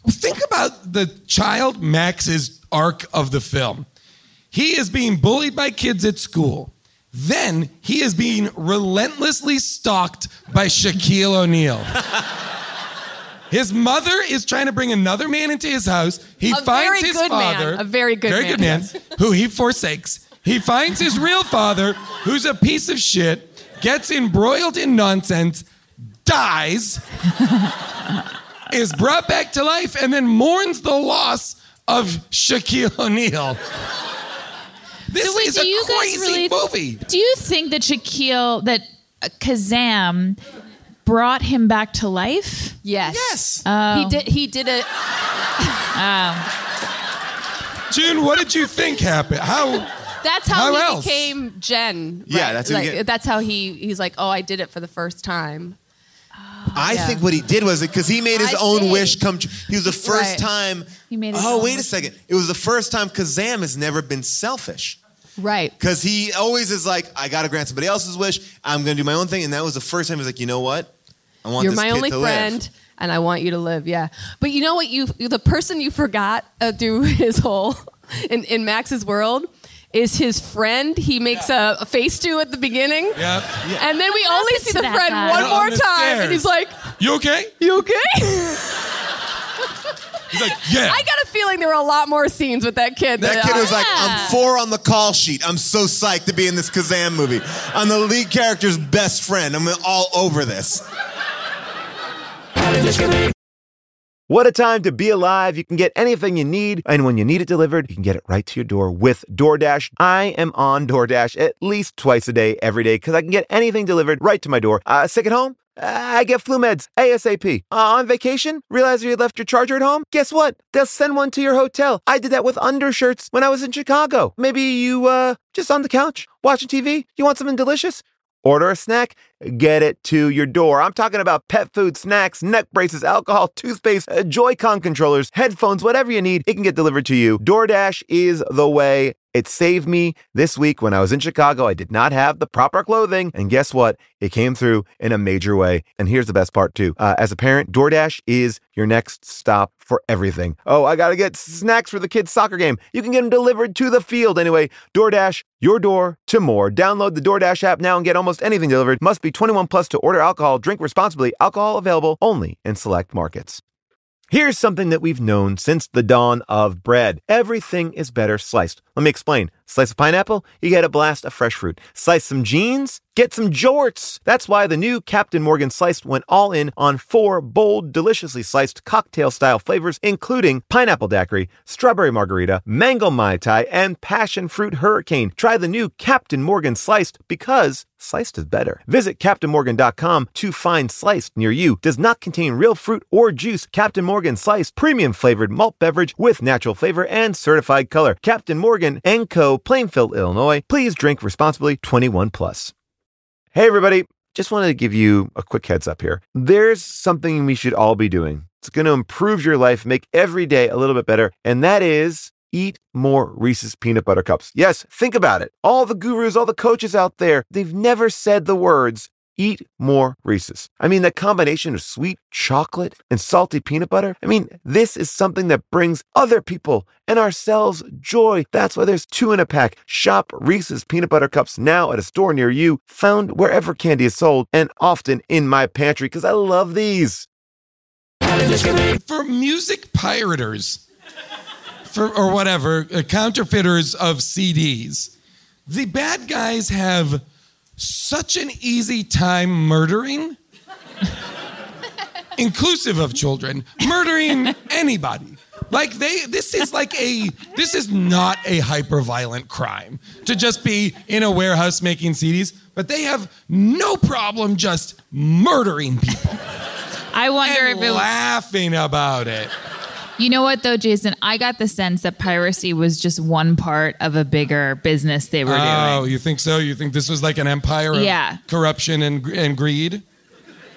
think about the child Max's arc of the film. He is being bullied by kids at school. Then he is being relentlessly stalked by Shaquille O'Neal. His mother is trying to bring another man into his house. He A finds very his good father, man. A very good very man. good man, who he forsakes. He finds his real father, who's a piece of shit, gets embroiled in nonsense, dies, is brought back to life, and then mourns the loss of Shaquille O'Neal. This So wait, is do a you guys crazy really- movie. Do you think that Shaquille, that uh, Kazam brought him back to life? Yes. Yes. Oh. He did. He did a. June, what did you think happened? How? That's how, How he else? became Jen. Yeah, right? that's who he like, get- that's how he. He's like, oh, I did it for the first time. I Yeah. think what he did was because he made his I own see. wish come true. He was the first Right. time. He made his oh, own wait a wish. second. It was the first time Kazam has never been selfish. Right. Because he always is like, I got to grant somebody else's wish. I'm going to do my own thing. And that was the first time he was like, you know what? I want You're this my kid only to friend, live. and I want you to live. Yeah. But you know what? You the person you forgot uh, through his whole in, in Max's world is his friend. He makes a, a face to at the beginning. Yeah. And then we only see to the that friend guy? one On more the time, stairs. and he's like, You okay? "You okay?" He's like, yeah. I got a feeling there were a lot more scenes with that kid. That kid was like, Yeah. I'm four on the call sheet. I'm so psyched to be in this Kazam movie. I'm the lead character's best friend. I'm all over this. What a time to be alive. You can get anything you need, and when you need it delivered, you can get it right to your door with DoorDash. I am on DoorDash at least twice a day, every day, because I can get anything delivered right to my door. Uh, sick at home? Uh, I get flu meds ASAP. Uh, on vacation? Realize you left your charger at home? Guess what? They'll send one to your hotel. I did that with undershirts when I was in Chicago. Maybe you, uh, just on the couch, watching T V? You want something delicious? Order a snack, get it to your door. I'm talking about pet food, snacks, neck braces, alcohol, toothpaste, uh, Joy-Con controllers, headphones, whatever you need, it can get delivered to you. DoorDash is the way. It saved me this week when I was in Chicago. I did not have the proper clothing. And guess what? It came through in a major way. And here's the best part, too. Uh, as a parent, DoorDash is your next stop for everything. Oh, I got to get snacks for the kids' soccer game. You can get them delivered to the field. Anyway, DoorDash, your door to more. Download the DoorDash app now and get almost anything delivered. Must be twenty-one plus to order alcohol. Drink responsibly. Alcohol available only in select markets. Here's something that we've known since the dawn of bread. Everything is better sliced. Let me explain. Slice a pineapple, you get a blast of fresh fruit. Slice some jeans, get some jorts. That's why the new Captain Morgan Sliced went all in on four bold, deliciously sliced cocktail-style flavors, including pineapple daiquiri, strawberry margarita, mango mai tai, and passion fruit hurricane. Try the new Captain Morgan Sliced because sliced is better. Visit captain morgan dot com to find Sliced near you. Does not contain real fruit or juice. Captain Morgan Sliced, premium flavored malt beverage with natural flavor and certified color. Captain Morgan and Co., Plainfield, Illinois. Please drink responsibly. twenty-one plus. Hey everybody, just wanted to give you a quick heads up here. There's something we should all be doing. It's going to improve your life, make every day a little bit better, and that is eat more Reese's peanut butter cups. Yes, think about it. All the gurus, all the coaches out there, they've never said the words, eat more Reese's. I mean, that combination of sweet chocolate and salty peanut butter, I mean, this is something that brings other people and ourselves joy. That's why there's two in a pack. Shop Reese's peanut butter cups now at a store near you, found wherever candy is sold, and often in my pantry because I love these. For music pirators, for or whatever, uh, counterfeiters of C Ds, the bad guys have such an easy time murdering, inclusive of children, murdering anybody. Like they, this is like a, this is not a hyper-violent crime to just be in a warehouse making C Ds, but they have no problem just murdering people. I wonder and if it was, laughing about it. you know what though, Jason? I got the sense that piracy was just one part of a bigger business they were Oh, doing. you think so? You think this was like an empire of Yeah. corruption and and greed?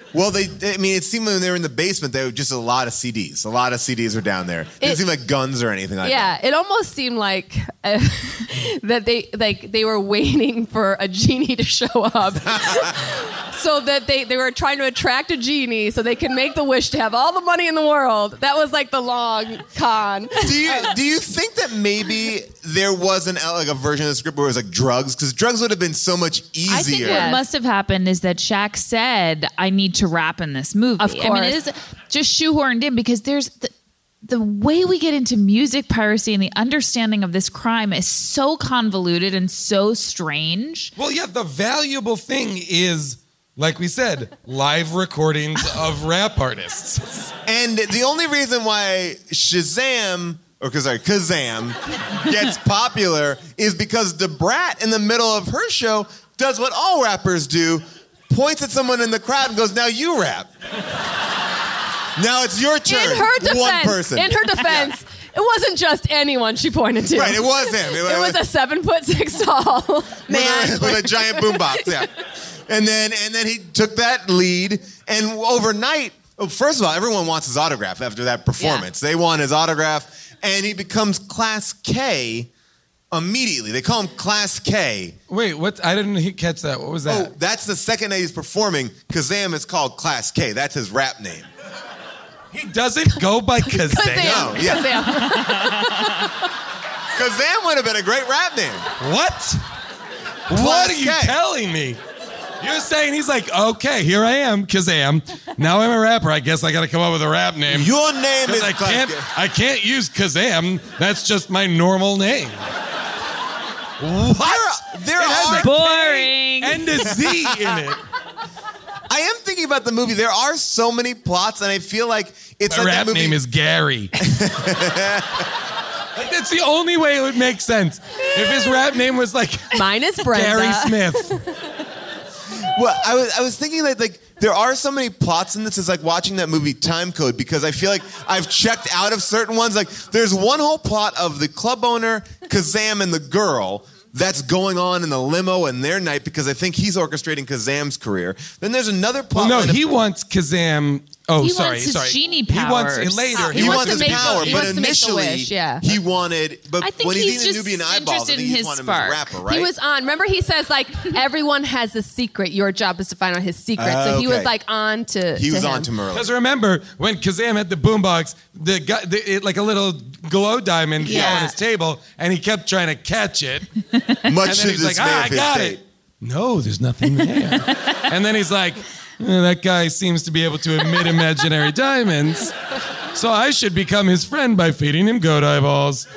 Well, they, I mean, it seemed when they were in the basement, they were just a lot of C Ds. A lot of C Ds were down there. It didn't It- seem like guns or anything like Yeah, that. it almost seemed like uh, that they like they were waiting for a genie to show up, so that they, they were trying to attract a genie so they can make the wish to have all the money in the world. That was like the long con. Do you do you think that maybe there was an like a version of the script where it was like drugs? Because drugs would have been so much easier. I think what must have happened is that Shaq said, I need to rap in this movie. Of I mean, it course. is just shoehorned in because there's the, the way we get into music piracy and the understanding of this crime is so convoluted and so strange. Well, yeah, the valuable thing is, like we said, live recordings of rap artists. And the only reason why Shazam, or sorry, Kazam, gets popular is because DeBrat in the middle of her show does what all rappers do, points at someone in the crowd and goes, now you rap. Now it's your turn. In her defense, One person. in her defense, it wasn't just anyone she pointed to. Right, it was him. It, It was a seven foot six tall man with a, with a giant boombox, yeah. And then and then he took that lead, and overnight, well, first of all, everyone wants his autograph after that performance. They want his autograph, and he becomes Class K immediately. They call him Class K. Wait, what? I didn't he- catch that. What was that? Oh, that's the second day he's performing. Kazam is called Class K. That's his rap name. He doesn't go by Kazam. Kazam. No, yeah. Kazam. Kazam would have been a great rap name. What? What are you K. telling me? You're saying he's like, okay, here I am, Kazam. Now I'm a rapper. I guess I got to come up with a rap name. Your name 'Cause is I Class can't. K. I can't use Kazam. That's just my normal name. What? There It has are a K Boring. and a Z in it. I am thinking about the movie. There are so many plots, and I feel like it's My like rap that movie. name is Gary. Like, that's the only way it would make sense. If his rap name was like Mine is Brenda. Gary Smith. Well, I was I was thinking that like there are so many plots in this. It's like watching that movie Time Code because I feel like I've checked out of certain ones. Like there's one whole plot of the club owner, Kazam, and the girl that's going on in the limo and their night because I think he's orchestrating Kazam's career. Then there's another Well, plot. no, line of- he wants Kazam. Oh, He sorry, wants his sorry. genie He wants powers. it later. He, He wants, wants his to make the- power, he but wants to make the initially wish, yeah. he wanted. But I think when he's he's eating just Nubian eyeballs, I interested think in he his wanted him as a spark. rapper, right? He was on. Remember, he says like everyone has a secret. Your job is to find out his secret. Oh, so he okay. was like on to. He to was him. on to Merlin. Because remember when Kazam had the boombox, the guy, the, it, like a little glow diamond fell Yeah. on his table, and he kept trying to catch it. Much And to then he's the like, dismay ah, of I his got fate. it. No, there's nothing there. And then he's like, "Eh, that guy seems to be able to emit imaginary diamonds, so I should become his friend by feeding him goat eyeballs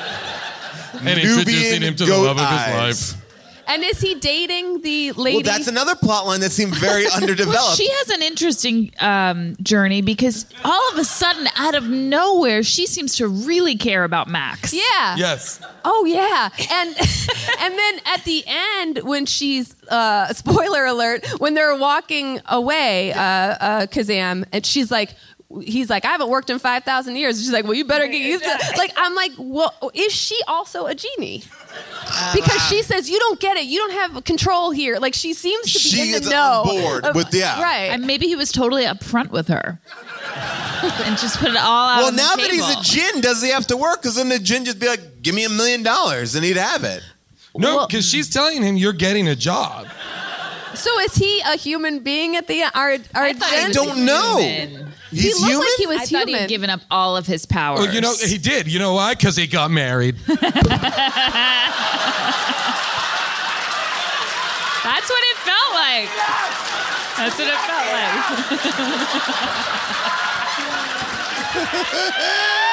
and introducing him to the goat love of his eyes. life." And is he dating the lady? Well, that's another plot line that seemed very underdeveloped. Well, she has an interesting um, journey because all of a sudden, out of nowhere, she seems to really care about Max. Yeah. Yes. Oh yeah. And and then at the end when she's uh, spoiler alert when they're walking away, uh, uh, Kazam, and she's like. He's like, I haven't worked in five thousand years. She's like, well, you better get used to it. Like, I'm like, well, is she also a genie? Because she says, you don't get it. You don't have control here. Like, she seems to be She in is the know. on board of- with the yeah. Right. And maybe he was totally upfront with her and just put it all out Well, on the now that table. he's a djinn, does he have to work? Because then the djinn just be like, give me a million dollars and he'd have it. No, because she's telling him you're getting a job. So is he a human being at the end? Our, our I thought he I was don't know. human. He's he looked human? like he was I thought human. he'd given up all of his powers. Well, you know, he did. You know why? Because he got married. That's what it felt like. That's what it felt like.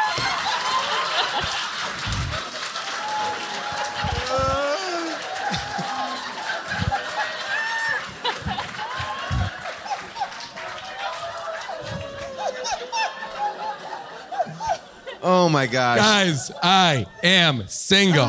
Oh my gosh. Guys, I am single.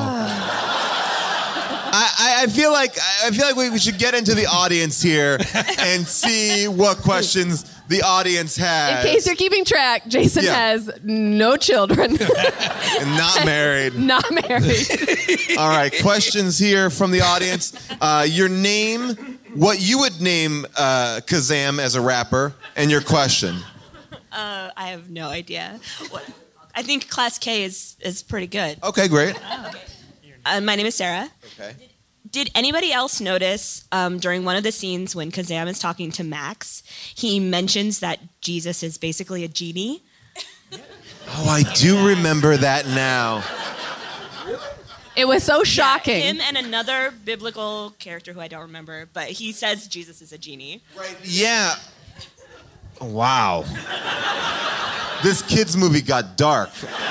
I, I, I feel like I feel like we, we should get into the audience here and see what questions the audience has. In case you're keeping track, Jason Yeah. has no children. And not married. Not married. All right, questions here from the audience. Uh, your name what you would name uh, Kazam as a rapper, and your question. Uh, I have no idea. What, I think Class K is, is pretty good. Okay, great. Uh, my name is Sarah. Okay. Did anybody else notice um, during one of the scenes when Kazam is talking to Max, he mentions that Jesus is basically a genie? Oh, I do remember that now. It was so shocking. Yeah, him and another biblical character who I don't remember, but he says Jesus is a genie. Right. Yeah. Wow. This kid's movie got dark.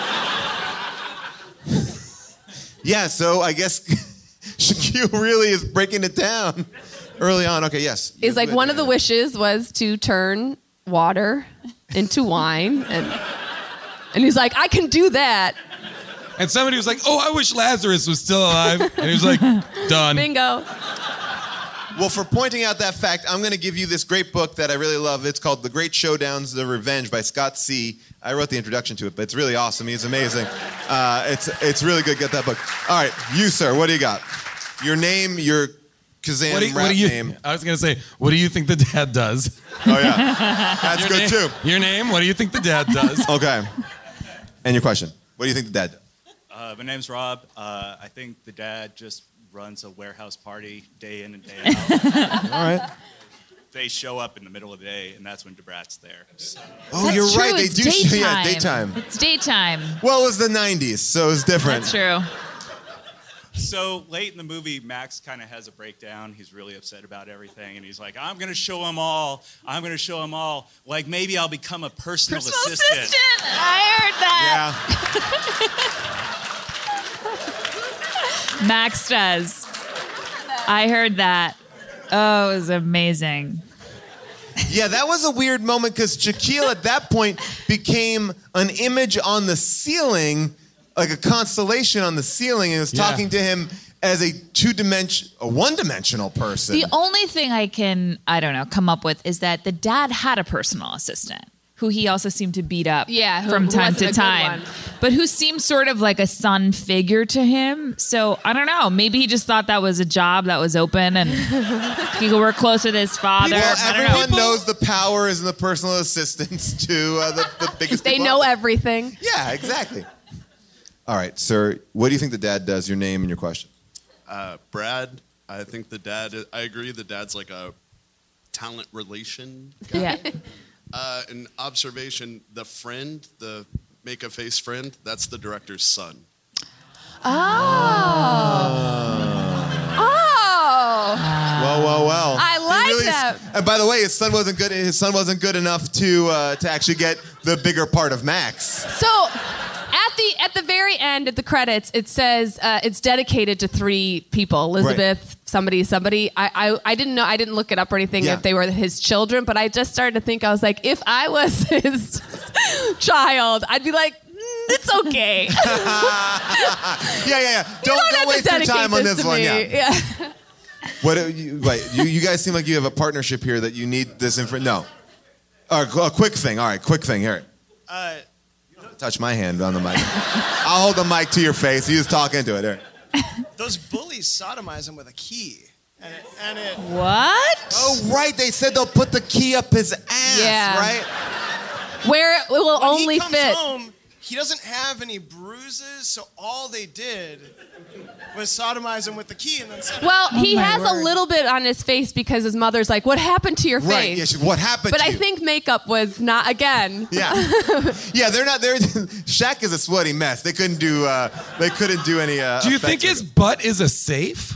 Yeah, so I guess Shaquille really is breaking it down early on. Okay, yes. It's like one of the wishes was to turn water into wine. And, and he's like, I can do that. And somebody was like, oh, I wish Lazarus was still alive. And he was like, done. Bingo. Well, for pointing out that fact, I'm going to give you this great book that I really love. It's called The Great Showdowns, The Revenge by Scott C. I wrote the introduction to it, but it's really awesome. He's amazing. Uh, it's it's really good. Get that book. All right, you, sir, what do you got? Your name, your Kazam What do you, rap what do you, name. I was going to say, what do you think the dad does? Oh, yeah. That's Your good, name- too. Your name, what do you think the dad does? Okay. And your question. What do you think the dad does? Uh, my name's Rob. Uh, I think the dad just runs a warehouse party day in and day out. All right. They show up in the middle of the day, and that's when DeBrat's there. So. Oh, That's you're true, right. They it's do. daytime. Yeah, daytime. It's daytime. Well, it was the nineties, so it was different. That's true. So late in the movie, Max kind of has a breakdown. He's really upset about everything, and he's like, I'm going to show them all. I'm going to show them all. Like, maybe I'll become a personal, Personal assistant. assistant. I heard that. Yeah. Max does. I heard that. Oh, it was amazing. Yeah, that was a weird moment because Shaquille at that point became an image on the ceiling, like a constellation on the ceiling, and was Yeah. talking to him as a two-dimension, a one-dimensional person. The only thing I can, I don't know, come up with is that the dad had a personal assistant who he also seemed to beat up Yeah, who- from who time wasn't to a good time, one. but who seemed sort of like a son figure to him. So I don't know. Maybe he just thought that was a job that was open and he could work close with his father. Well, I don't everyone know. knows the power is in the personal assistants to uh, the, the biggest They people know out there. everything. Yeah, exactly. All right, sir, what do you think the dad does? Your name and your question. Uh, Brad, I think the dad, I agree, the dad's like a talent relation guy. Yeah. Uh, an observation, the friend, the make-a-face friend, that's the director's son. Oh. Oh. Well, well, well. I He like really- that. And by the way, his son wasn't good. His son wasn't good enough to uh, to actually get the bigger part of Max. So at the at the very end of the credits, it says uh, it's dedicated to three people: Elizabeth, somebody, somebody. I, I I didn't know. I didn't look it up or anything Yeah. if they were his children, but I just started to think. I was like, if I was his child, I'd be like, mm, it's okay. Yeah, yeah, yeah. Don't, You don't don't have to waste your dedicate time on this this to one. me. Yeah. Yeah. What? do You, wait, you, you guys seem like you have a partnership here that you need this info. No. All right, a quick thing. All right, quick thing. Here. Uh, Touch my hand on the mic. I'll hold the mic to your face. You just talk into it. Here. those bullies sodomize him with a key. And it, and it What? Oh, right. They said they'll put the key up his ass, Yeah. right? Where it will when only he comes fit. home, he doesn't have any bruises, so all they did was sodomize him with the key and then send Well, him. he my has a word. little bit on his face because his mother's like, "What happened to your Right. face?" Yeah, she- what happened But to I you? think makeup was not again. Yeah, yeah. They're not. They're Shaq is a sweaty mess. They couldn't do. Uh, they couldn't do any. Uh, Do you effects think with his it. butt is a safe?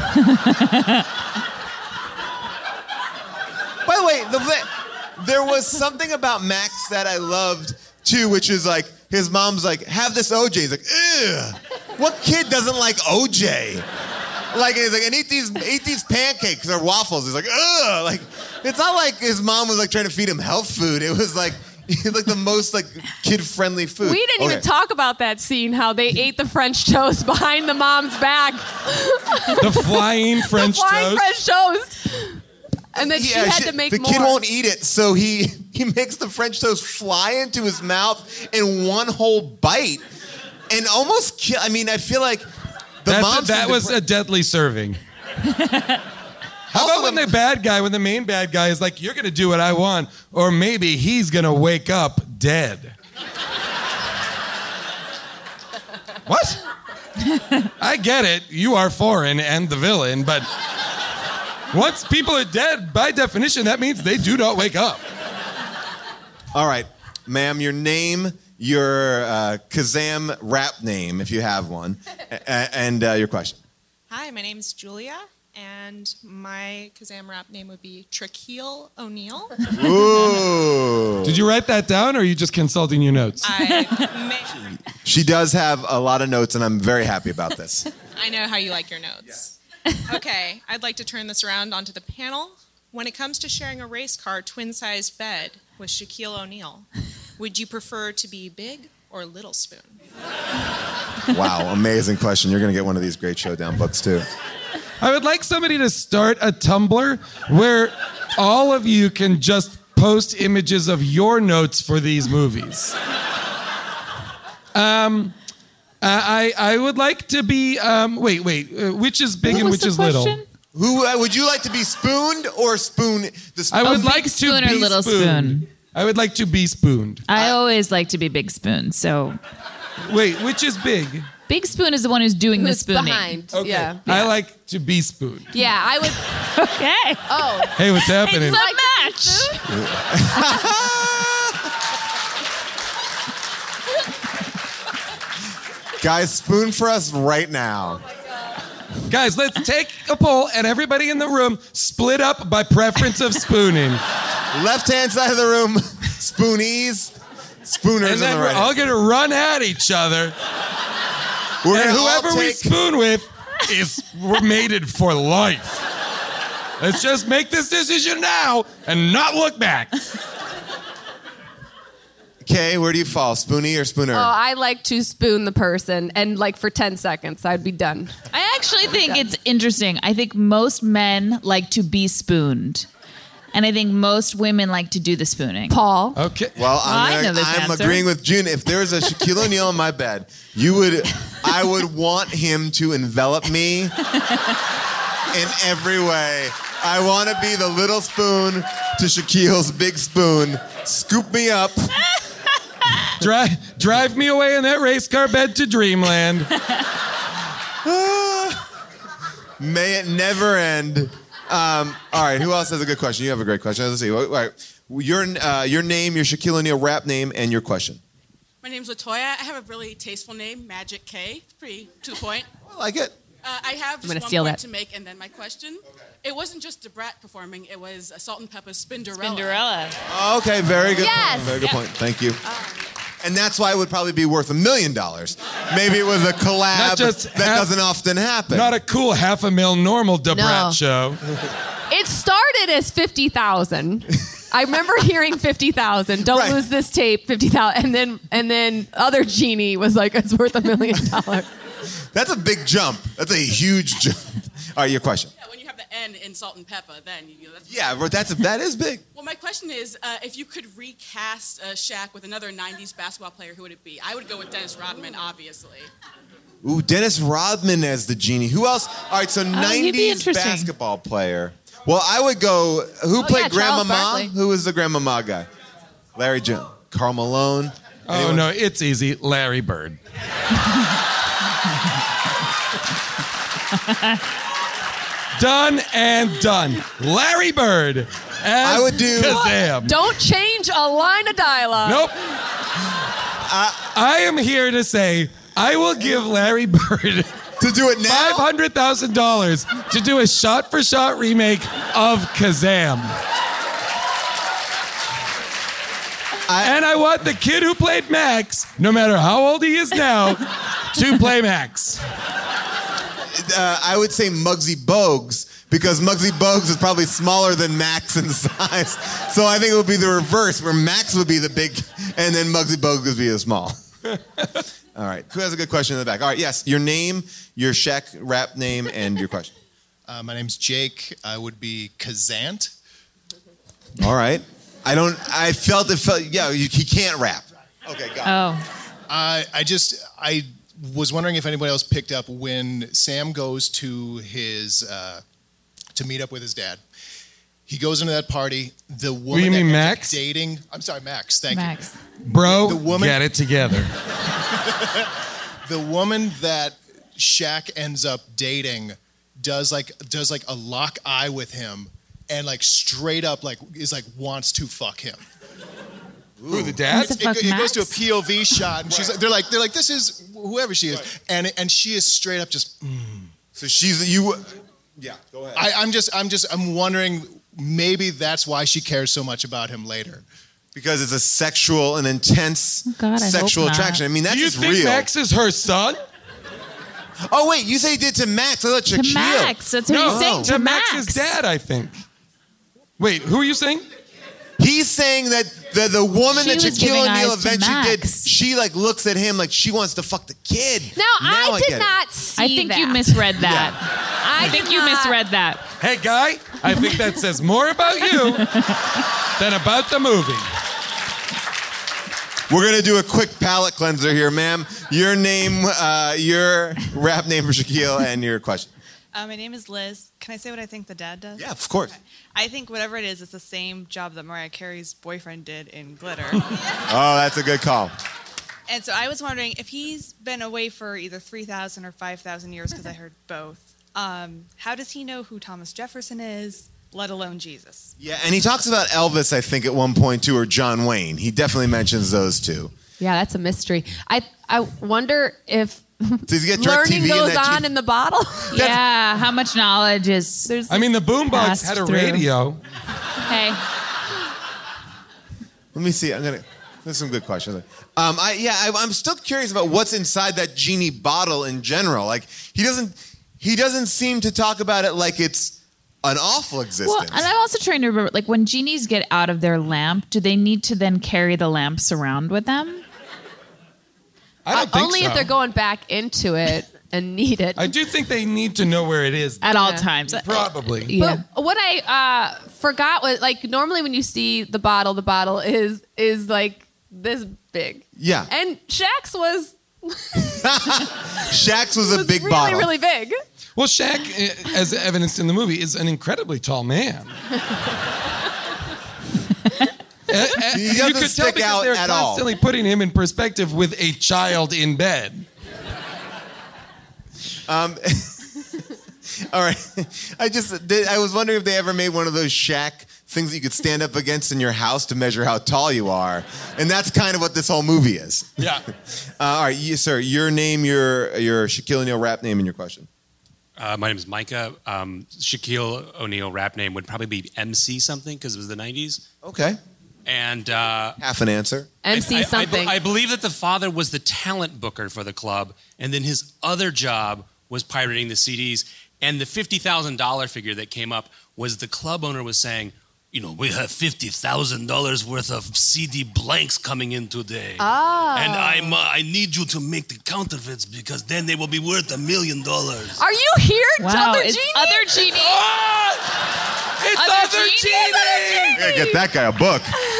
By the way, the, there was something about Max that I loved too, which is like his mom's like, "Have this O J." He's like, "Ugh, what kid doesn't like O J?" Like he's like, "And eat these, eat these pancakes or waffles." He's like, "Ugh." Like it's not like his mom was like trying to feed him health food. It was like. like the most like kid-friendly food. We didn't Okay. even talk about that scene, how they ate the French toast behind the mom's back. The flying French the flying toast? French toast. And then she Yeah, had she- to make the more. kid won't eat it, so he he makes the French toast fly into his mouth in one whole bite, and almost kill. I mean, I feel like the That's mom a, that seemed was depre- a deadly serving. How about when the bad guy, when the main bad guy is like, you're going to do what I want, or maybe he's going to wake up dead? What? I get it. You are foreign and the villain, but once people are dead, by definition, that means they do not wake up. All right, ma'am, your name, your uh, Kazam rap name, if you have one, a- and uh, your question. Hi, my name's Julia, and my Kazam rap name would be Shaquille O'Neal. Ooh. Did you write that down, or are you just consulting your notes? I, may, She does have a lot of notes, and I'm very happy about this. I know how you like your notes. Okay, I'd like to turn this around onto the panel. When it comes to sharing a race car twin-sized bed with Shaquille O'Neal, would you prefer to be big or little spoon? Wow, amazing question. You're going to get one of these great Showdown books, too. I would like somebody to start a Tumblr where all of you can just post images of your notes for these movies. Um, I I would like to be. Um, wait, wait. Uh, which is big and which is little? Who uh, would you like to be spooned or spoon? The spoon? I would big like to spoon or be little spooned. spoon? I would like to be spooned. I always like to be big spoon, so. Wait, which is big? Big spoon is the one who's doing Who's the spooning. behind. Okay. Yeah. I like to be spooned. Yeah, I would. Okay. Oh. Hey, what's happening? It's a match. Guys, spoon for us right now. Guys, let's take a poll and everybody in the room split up by preference of spooning. Left-hand side of the room, spoonies, spooners And then on the we're right. all gonna run at each other. We're and gonna all whoever we take- spoon with is we're mated for life. Let's just make this decision now and not look back. Okay, where do you fall? Spoonie or spooner? Oh, I like to spoon the person, and like for ten seconds, I'd be done. I actually think it's interesting. I think most men like to be spooned. And I think most women like to do the spooning. Paul. Okay. Well, I I'm, know gonna- this I'm answer. agreeing with June. If there was a Shaquille O'Neal in my bed, you would, I would want him to envelop me in every way. I want to be the little spoon to Shaquille's big spoon. Scoop me up. Drive, drive me away in that race car bed to dreamland. May it never end. Um, all right, who else has a good question? You have a great question. Let's see. All right. Your, uh, your name, your Shaquille O'Neal rap name, and your question. My name's Latoya. I have a really tasteful name, Magic K. Pretty to the point. I like it. Uh, I have I'm just gonna one steal point that. to make, and then my question. It wasn't just DeBrat performing; it was uh, Salt and Pepper's Spinderella. Spinderella. Okay, very good Yes. point. Very good Yeah. point. Thank you. And that's why it would probably be worth a million dollars. Maybe it was a collab Not just that half- doesn't often happen. Not a cool half a mil normal Debrat No. show. It started as fifty thousand. I remember hearing fifty thousand. Don't Right. lose this tape, fifty thousand. And then and then other genie was like, it's worth a million dollars. That's a big jump. That's a huge jump. All right, your question. Yeah, when you have the N in Salt and Pepper, then you know that's. Yeah, but that's that is big. Well, my question is, uh, if you could recast uh, Shaq with another nineties basketball player, who would it be? I would go with Dennis Rodman, obviously. Ooh, Dennis Rodman as the genie. Who else? All right, so he'd be nineties interesting. basketball player. Well, I would go. Who Oh, played yeah, Charles Grandmama? Barkley. Who was the Grandmama guy? Larry Jones. Karl Malone. Oh, Anyone? no, it's easy. Larry Bird. Done and done. Larry Bird as I would do- Kazam. Don't change a line of dialogue. Nope. I am here to say I will give Larry Bird To do it now? five hundred thousand dollars to do a shot-for-shot remake of Kazam. I- and I want the kid who played Max, no matter how old he is now, to play Max. Uh, I would say Muggsy Bogues because Muggsy Bogues is probably smaller than Max in size. So I think it would be the reverse, where Max would be the big, and then Muggsy Bogues would be the small. All right. Who has a good question in the back? All right. Yes. Your name, your Shaq rap name, and your question. Uh, my name's Jake. I would be Kazant. All right. I don't. I felt it. Felt. Yeah. You, he can't rap. Okay. Got it. Oh. I I just I was wondering if anybody else picked up when Sam goes to his uh, to meet up with his dad. He goes into that party. The woman What do you mean, that ends Max? up dating. I'm sorry, Max. Thank Max. you. Bro, The woman- get it together. The woman that Shaq ends up dating does like does like a lock eye with him, and like straight up like is like wants to fuck him. Who, the dad? It, it, it goes to a P O V shot, and she's like, they're like they're like this is whoever she is, and and she is straight up just. Mm. So she's you. Yeah, go ahead. I, I'm just I'm just I'm wondering maybe that's why she cares so much about him later. Because it's a sexual and intense God, I sexual hope not. attraction. I mean, that's Do you just think real. Max is her son? Oh wait, you say he did to Max? I thought To Shaquille. Max. That's what no, he's saying. to To Max's Max. dad, I think. Wait, who are you saying? He's saying that the the woman She that was Shaquille giving O'Neal eyes to eventually did, Max. she like looks at him like she wants to fuck the kid. Now, Now I I did get it. not see I think that. you misread that. I, I think did you not- misread that. Hey, guy, I think that says more about you than about the movie. We're gonna do a quick palate cleanser here, ma'am. Your name, uh, your rap name for Shaquille, and your question. Uh, my name is Liz. Can I say what I think the dad does? Yeah, of course. I think whatever it is, it's the same job that Mariah Carey's boyfriend did in Glitter. Oh, that's a good call. And so I was wondering if he's been away for either three thousand or five thousand years, because I heard both. Um, how does he know who Thomas Jefferson is, let alone Jesus? Yeah, and he talks about Elvis, I think, at one point too, or John Wayne. He definitely mentions those two. Yeah, that's a mystery. I I wonder if Does he get learning DirecTV in goes that on G- in the bottle. Yeah, how much knowledge is. I mean, the boombox passed had a through. radio. Hey, Let me see. I'm gonna. There's some good questions. Um, I yeah, I, I'm still curious about what's inside that genie bottle in general. Like he doesn't, he doesn't seem to talk about it like it's an awful existence. well, and I'm also trying to remember, like, when genies get out of their lamp, do they need to then carry the lamps around with them? I don't think Only so. if they're going back into it and need it. I do think they need to know where it is. At all Yeah. times. Probably. Yeah. But what I uh, forgot was, like, normally when you see the bottle, the bottle is is like this big. Yeah. And Shaq's was Shaq's was a was big really, bottle. really big. Well, Shaq, eh, as evidenced in the movie, is an incredibly tall man. Eh, eh, He you doesn't could tell stick because out they're at all. constantly putting him in perspective with a child in bed. Um, all right. I just did, I was wondering if they ever made one of those Shaq things that you could stand up against in your house to measure how tall you are, and that's kind of what this whole movie is. Yeah. Uh, all right, you, sir. Your name, your your Shaquille O'Neal rap name, and your question. Uh, my name is Micah. Um, Shaquille O'Neal rap name would probably be M C something because it was the nineties. Okay. And uh, half an answer. M C I- I- I, something. I believe that the father was the talent booker for the club, and then his other job was pirating the C Ds. And the fifty thousand dollars figure that came up was the club owner was saying, you know, we have fifty thousand dollars worth of C D blanks coming in today. Oh. And I'm, uh, I need you to make the counterfeits because then they will be worth a million dollars. Are you here, Wow, other it's genie? other genie. It's Other other genie. genie. I gotta get that guy a book.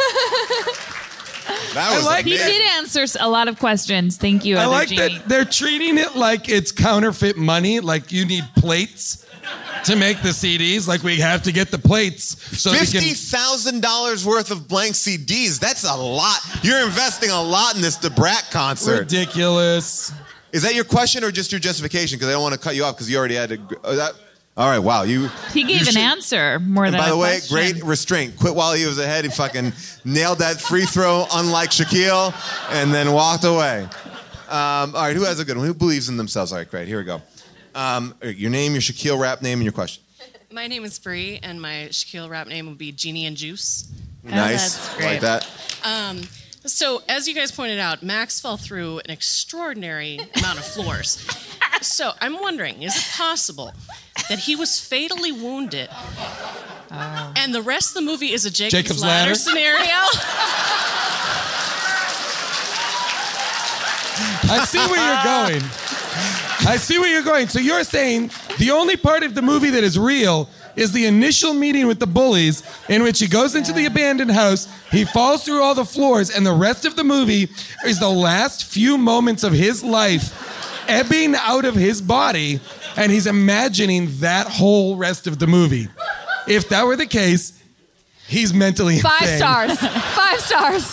That I was like He amazing. did answer s- a lot of questions. Thank you, I other like genie. that they're treating it like it's counterfeit money, like you need plates to make the C Ds, like we have to get the plates so we Fifty can. thousand dollars worth of blank C Ds. That's a lot. You're investing a lot in this DeBrat concert. Ridiculous. Is that your question or just your justification? Because I don't want to cut you off because you already had to. Oh, that, all right. Wow. You. He gave you an should- answer more And than by a the way, question. great restraint. Quit while he was ahead. He fucking nailed that free throw, unlike Shaquille, and then walked away. Um, all right, who has a good one? Who believes in themselves? All right, great. Here we go. Um, your name, your Shaquille rap name, and your question. My name is Bree, and my Shaquille rap name would be Genie and Juice. Nice. that's I great. like that. Um, so, as you guys pointed out, Max fell through an extraordinary amount of floors. So, I'm wondering, is it possible that he was fatally wounded, and the rest of the movie is a Jacob's, Jacob's Ladder, Ladder? scenario? I see where you're going. I see where you're going. So you're saying the only part of the movie that is real is the initial meeting with the bullies in which he goes into the abandoned house, he falls through all the floors, and the rest of the movie is the last few moments of his life ebbing out of his body and he's imagining that whole rest of the movie. If that were the case, he's mentally Five insane. stars. Five stars.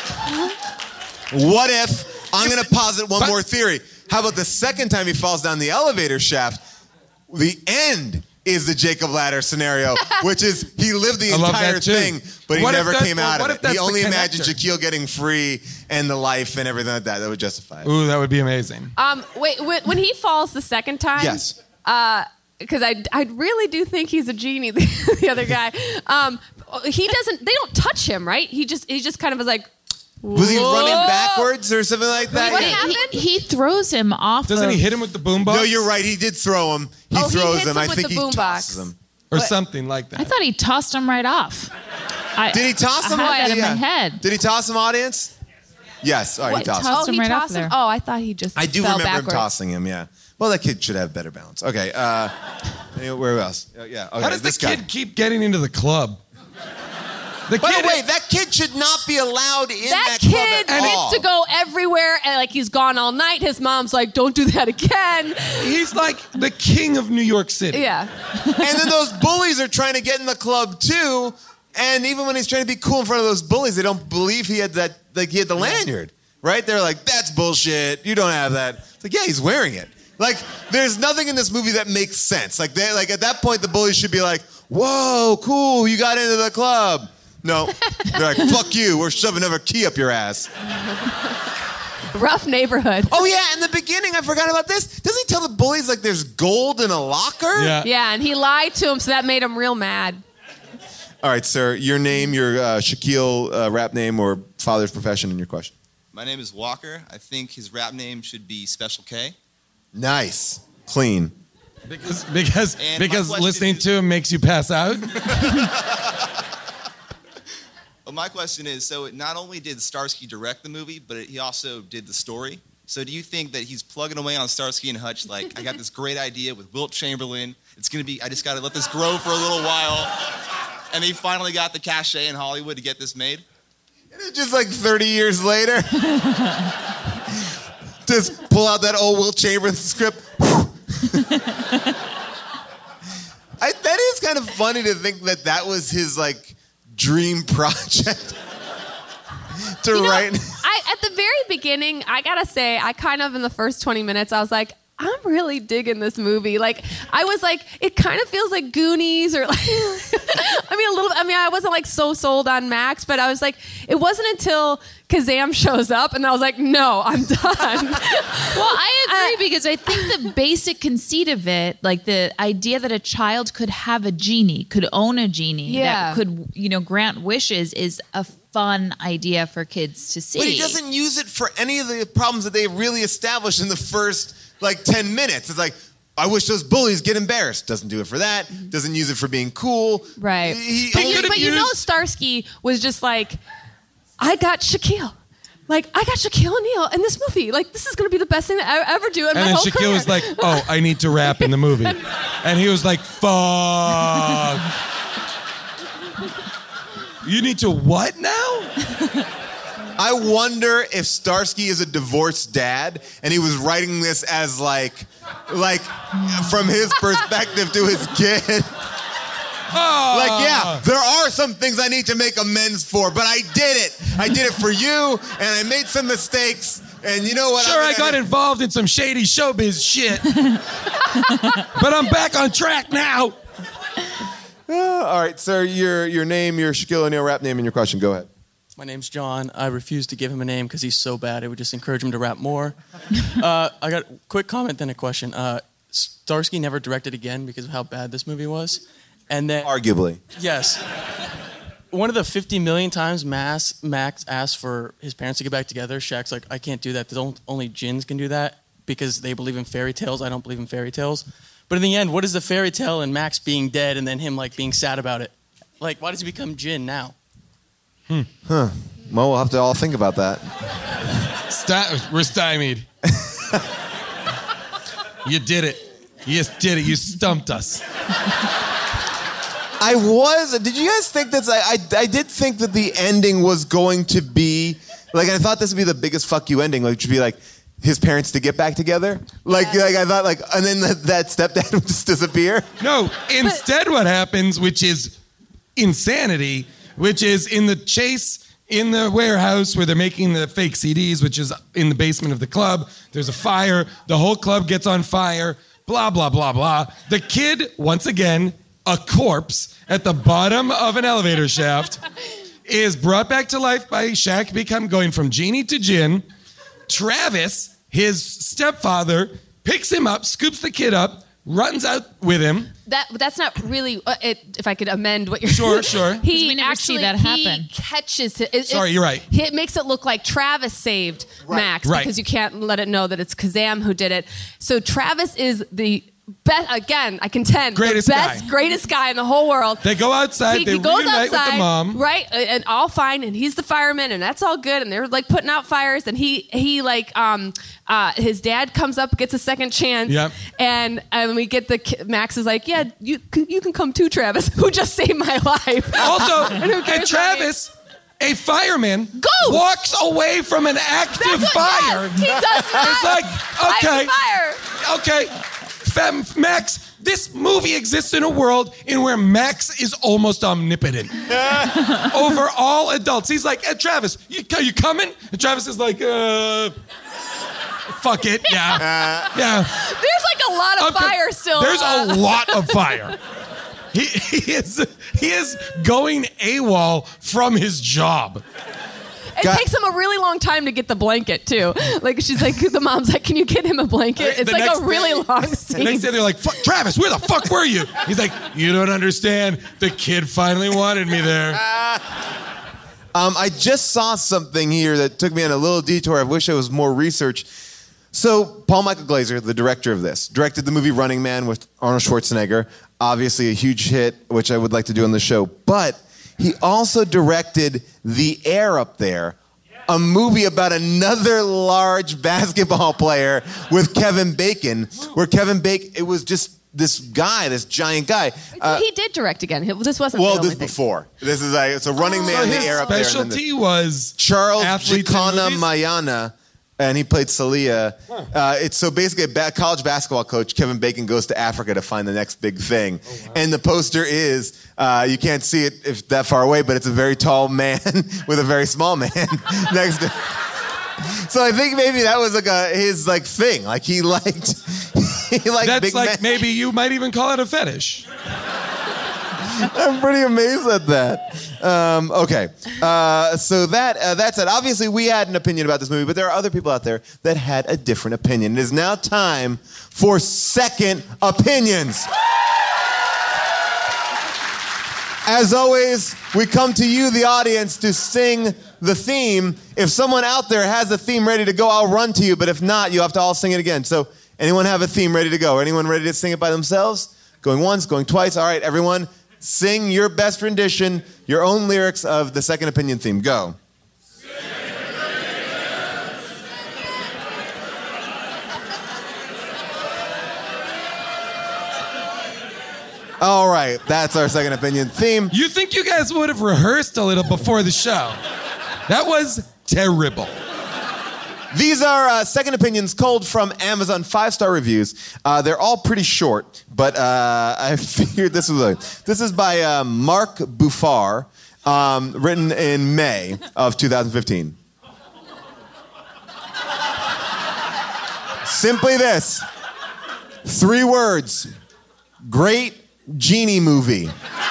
What if, I'm going to posit one more theory. How about the second time he falls down the elevator shaft, the end is the Jacob Ladder scenario, which is he lived the I love entire that too. thing, but he What if never that- came well, out what of if it. that's He the only imagined connector? Shaquille getting free and the life and everything like that. That would justify it. Ooh, that would be amazing. Um, wait, wait, when he falls the second time, Yes. because I, I really do think he's a genie. The, the other guy, um, he doesn't. They don't touch him, right? He just he just kind of was like. Was he Whoa. running backwards or something like that? What Yeah. happened? He, he throws him off. Doesn't of, he hit him with the boombox? No, you're right. He did throw him. He Oh, he throws hits him. him I with think the he boombox. tosses him. Or What? something like that. I thought he tossed him right off. I, Did he toss him? I had that in Yeah. my head. Did he toss him, audience? Yes. All right, he What, tossed tossed him. him he right off tossed there. him? Oh, I thought he just. I do fell remember backwards. him tossing him, yeah. Well, that kid should have better balance. Okay. Uh, where else? Uh, yeah. Okay, How does the this guy. kid keep getting into the club? The By kid the way, that kid should not be allowed in That that, kid club at all. needs to go everywhere, and like he's gone all night. His mom's like, "Don't do that again." He's like the king of New York City. Yeah. And then those bullies are trying to get in the club too. And even when he's trying to be cool in front of those bullies, they don't believe he had that, like he had the lanyard, right? They're like, "That's bullshit. You don't have that." It's like, yeah, he's wearing it. Like, there's nothing in this movie that makes sense. Like, they, like at that point, the bullies should be like, "Whoa, cool, you got into the club." No, they're like, "Fuck you. We're shoving another key up your ass." Rough neighborhood. Oh yeah, in the beginning, I forgot about this. Doesn't he tell the bullies like there's gold in a locker? Yeah. Yeah, and he lied to him, so that made him real mad. All right, sir. Your name, your uh, Shaquille uh, rap name, or father's profession, and your question. My name is Walker. I think his rap name should be Special K. Nice, clean. Because because And my because question listening is- to him makes you pass out. Well, my question is, so not only did Starsky direct the movie, but he also did the story. So do you think that he's plugging away on Starsky and Hutch, like, I got this great idea with Wilt Chamberlain. It's going to be, I just got to let this grow for a little while. And he finally got the cachet in Hollywood to get this made? Just like thirty years later, just pull out that old Wilt Chamberlain script. I, that is kind of funny to think that that was his like dream project to You know, write. I at the very beginning, I gotta say, I kind of in the first twenty minutes, I was like, I'm really digging this movie. Like, I was like, it kind of feels like Goonies, or like, I mean, a little. I mean, I wasn't like so sold on Max, but I was like, it wasn't until Kazam shows up, and I was like, no, I'm done. Well, I agree because I think the basic conceit of it, like the idea that a child could have a genie, could own a genie, Yeah. that could, you know, grant wishes, is a fun idea for kids to see. But he doesn't use it for any of the problems that they really established in the first like ten minutes. It's like, I wish those bullies get embarrassed. Doesn't do it for that. Doesn't use it for being cool. Right. He- but he you, could've but you know, used- Starsky was just like, I got Shaquille. Like, I got Shaquille O'Neal in this movie. Like, this is going to be the best thing that I ever do in And my then whole Shaquille career. was like, "Oh, I need to rap in the movie," and he was like, "Fuck." You need to what now? I wonder if Starsky is a divorced dad and he was writing this as like, like from his perspective to his kid. Oh. Like, yeah, there are some things I need to make amends for, but I did it. I did it for you, and I made some mistakes. And you know what? Sure, I'm I gonna- got involved in some shady showbiz shit, but I'm back on track now. Uh, all right, sir, your your name, your Shaquille O'Neal rap name, and your question. Go ahead. My name's John. I refuse to give him a name because he's so bad. It would just encourage him to rap more. uh, I got a quick comment, then a question. Uh, Starsky never directed again because of how bad this movie was. And then, Arguably. yes. One of the fifty million times Max, Max asked for his parents to get back together, Shaq's like, I can't do that. There's only, only gins can do that because they believe in fairy tales. I don't believe in fairy tales. But in the end, what is the fairy tale in Max being dead and then him like being sad about it? Like, why does he become Jin now? Hmm. Huh. Well, we'll have to all think about that. St- we're stymied. You did it. You just did it. You stumped us. I was. Did you guys think that? I, I I did think that the ending was going to be like. I thought this would be the biggest fuck you ending. Like, to be like, hey, his parents to get back together? Like, like I thought, like, and then the, that stepdad would just disappear? No, instead what happens, which is insanity, which is in the chase in the warehouse where they're making the fake C Ds, which is in the basement of the club, there's a fire, the whole club gets on fire, blah, blah, blah, blah. The kid, once again, a corpse at the bottom of an elevator shaft, is brought back to life by Shaq become going from genie to Jinn. Travis, his stepfather, picks him up, scoops the kid up, runs out with him. That that's not really. Uh, it, if I could amend what you're Sure, sure. He we never actually see that he happen. catches it. it Sorry, it, you're right. He, it makes it look like Travis saved Max Right. because you can't let it know that it's Kazam who did it. So Travis is the best. Again, I contend Greatest the best, guy. greatest guy in the whole world. They go outside, He, they he goes reunite outside, with the mom. right, and all fine, and he's the fireman, and that's all good, and they're like putting out fires, and he he like um uh his dad comes up, gets a second chance, Yep. and and we get the ki- Max is like, yeah, you can- you can come too, Travis, who just saved my life. Also, And who and cares Travis, a fireman, Goes. walks away from an active That's what- fire. yes, he does not It's like, fight the okay, fire. okay, Fem, Max, this movie exists in a world in where Max is almost omnipotent over all adults. He's like, hey, Travis, you, are you coming? And Travis is like, uh, fuck it, yeah, yeah. There's like a lot of Okay, fire still. There's uh, a lot of fire. He, he is he is going AWOL from his job. It Got- takes him a really long time to get the blanket too. Like she's like, the mom's like, can you get him a blanket? It's The like next a really day- long The scene. next day they're like, fuck, Travis, where the fuck were you? He's like, you don't understand. The kid finally wanted me there. Um, I just saw something here that took me on a little detour. I wish it was more research. So, Paul Michael Glazer, the director of this, directed the movie Running Man with Arnold Schwarzenegger. Obviously a huge hit, which I would like to do on the show. But he also directed The Air Up There, a movie about another large basketball player with Kevin Bacon, where Kevin Bacon, it was just this guy, this giant guy. Uh, he did direct again. He- This wasn't well, the only this thing. before. This is like, it's a Running So Man, The his Air Up There. and then specialty the- was Charles athletes in Jacana movies? Mayana, and he played Salia. Uh, it's so basically a ba- college basketball coach, Kevin Bacon, goes to Africa to find the next big thing. And the poster is, uh, you can't see it if that far away, but it's a very tall man with a very small man next to. So I think maybe that was like a his like thing. Like he liked he liked That's big like men. maybe you might even call it a fetish. I'm pretty amazed at that. Um, okay, uh, so that uh, that's it. Obviously, we had an opinion about this movie, but there are other people out there that had a different opinion. It is now time for second opinions. As always, we come to you, the audience, to sing the theme. If someone out there has a theme ready to go, I'll run to you. But if not, you have to all sing it again. So, anyone have a theme ready to go? Anyone ready to sing it by themselves? Going once, going twice. All right, everyone, sing your best rendition, your own lyrics of the Second Opinion theme. Go. All right, that's our Second Opinion theme. You think you guys would have rehearsed a little before the show? That was terrible. These are uh, Second Opinions culled from Amazon five-star reviews. Uh, they're all pretty short, but uh, I figured this was a... This is by uh, Mark Buffar, um, written in May of two thousand fifteen. Simply this. Three words. Great genie movie.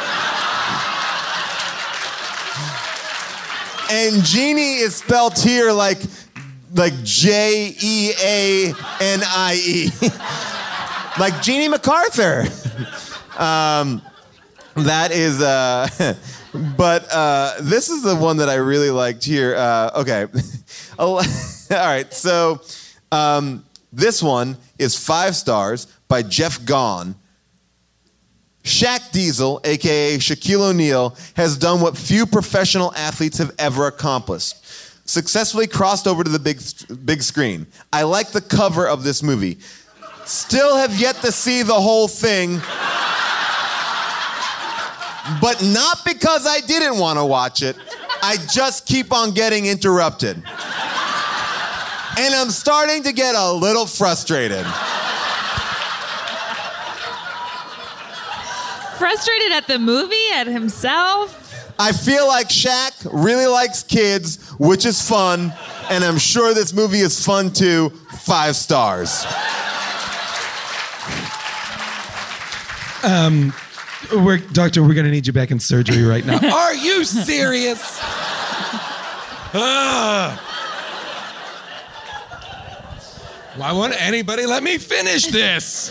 And genie is spelled here like... like J E A N I E. Like Jeannie MacArthur. um, that is, uh, but uh, this is the one that I really liked here. Uh, okay. All right, so um, this one is five stars by Jeff Gahn. Shaq Diesel, a k a. Shaquille O'Neal, has done what few professional athletes have ever accomplished. Successfully crossed over to the big big screen. I like the cover of this movie. Still have yet to see the whole thing. But not because I didn't want to watch it. I just keep on getting interrupted. And I'm starting to get a little frustrated. Frustrated at the movie, at himself? I feel like Shaq really likes kids, which is fun, and I'm sure this movie is fun too. Five stars. Um, we're, doctor, we're going to need you back in surgery right now. Are you serious? Ugh. Why won't anybody let me finish this?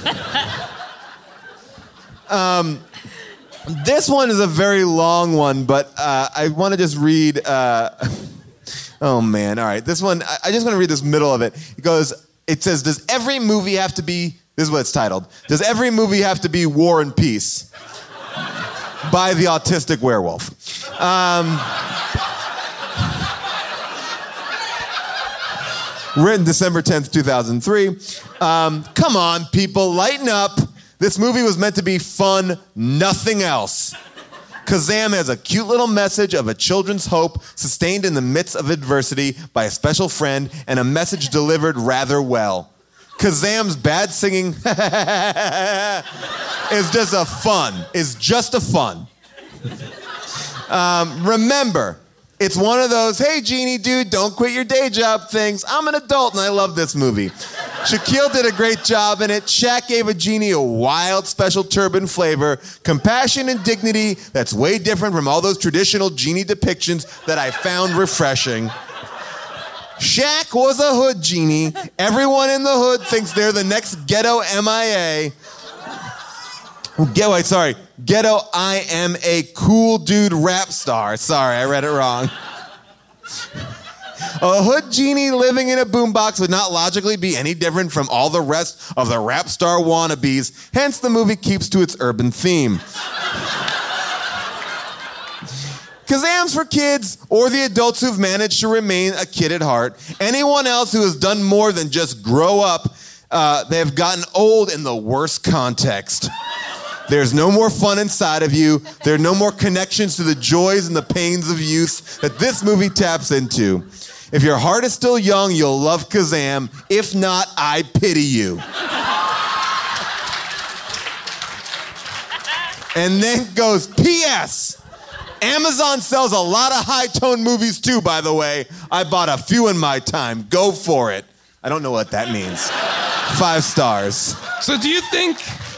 Um, this one is a very long one, but uh, I want to just read. Uh, oh man! All right, this one. I, I just want to read this middle of it. It goes. It says, "Does every movie have to be?" This is what it's titled. "Does every movie have to be War and Peace?" By the Autistic Werewolf. Um, written December tenth, two thousand three. Um, come on, people, lighten up. This movie was meant to be fun, nothing else. Kazam has a cute little message of a children's hope sustained in the midst of adversity by a special friend, and a message delivered rather well. Kazam's bad singing is just a fun, is just a fun. Um, remember, it's one of those, hey, Genie, dude, don't quit your day job things. I'm an adult and I love this movie. Shaquille did a great job in it. Shaq gave a genie a wild, special turban flavor, compassion and dignity that's way different from all those traditional genie depictions that I found refreshing. Shaq was a hood genie. Everyone in the hood thinks they're the next ghetto M I A. Get, wait, sorry. Ghetto I am a cool dude rap star. Sorry, I read it wrong. A hood genie living in a boombox would not logically be any different from all the rest of the rap star wannabes. Hence, the movie keeps to its urban theme. Kazam's for kids or the adults who've managed to remain a kid at heart. Anyone else who has done more than just grow up, uh, they have gotten old in the worst context. There's no more fun inside of you. There are no more connections to the joys and the pains of youth that this movie taps into. If your heart is still young, you'll love Kazam. If not, I pity you. And then goes, P S Amazon sells a lot of high-tone movies too, by the way. I bought a few in my time. Go for it. I don't know what that means. Five stars. So do you think...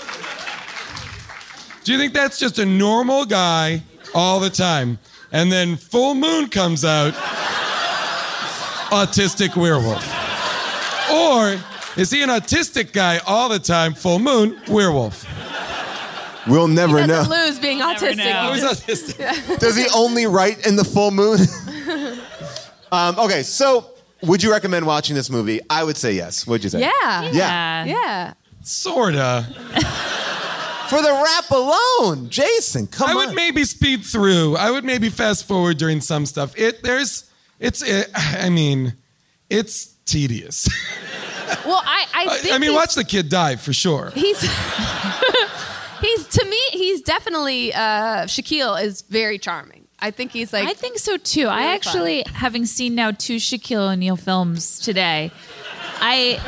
Do you think that's just a normal guy all the time? And then Full Moon comes out, autistic werewolf. Or is he an autistic guy all the time, Full Moon, werewolf? We'll never He know. doesn't lose being autistic. know. He Who's just- autistic? Does he only write in the full moon? um, okay, so would you recommend watching this movie? I would say yes. What'd you say? Yeah. Yeah. Yeah. Sorta. For the rap alone, Jason, come I on. would maybe speed through. I would maybe fast forward during some stuff. It there's it's it, I mean, it's tedious. Well, I, I think I mean, he's- watch the kid die for sure. He's he's to me he's definitely uh, Shaquille is very charming. I think he's like I think so too. I really actually, having seen now two Shaquille O'Neal films today, I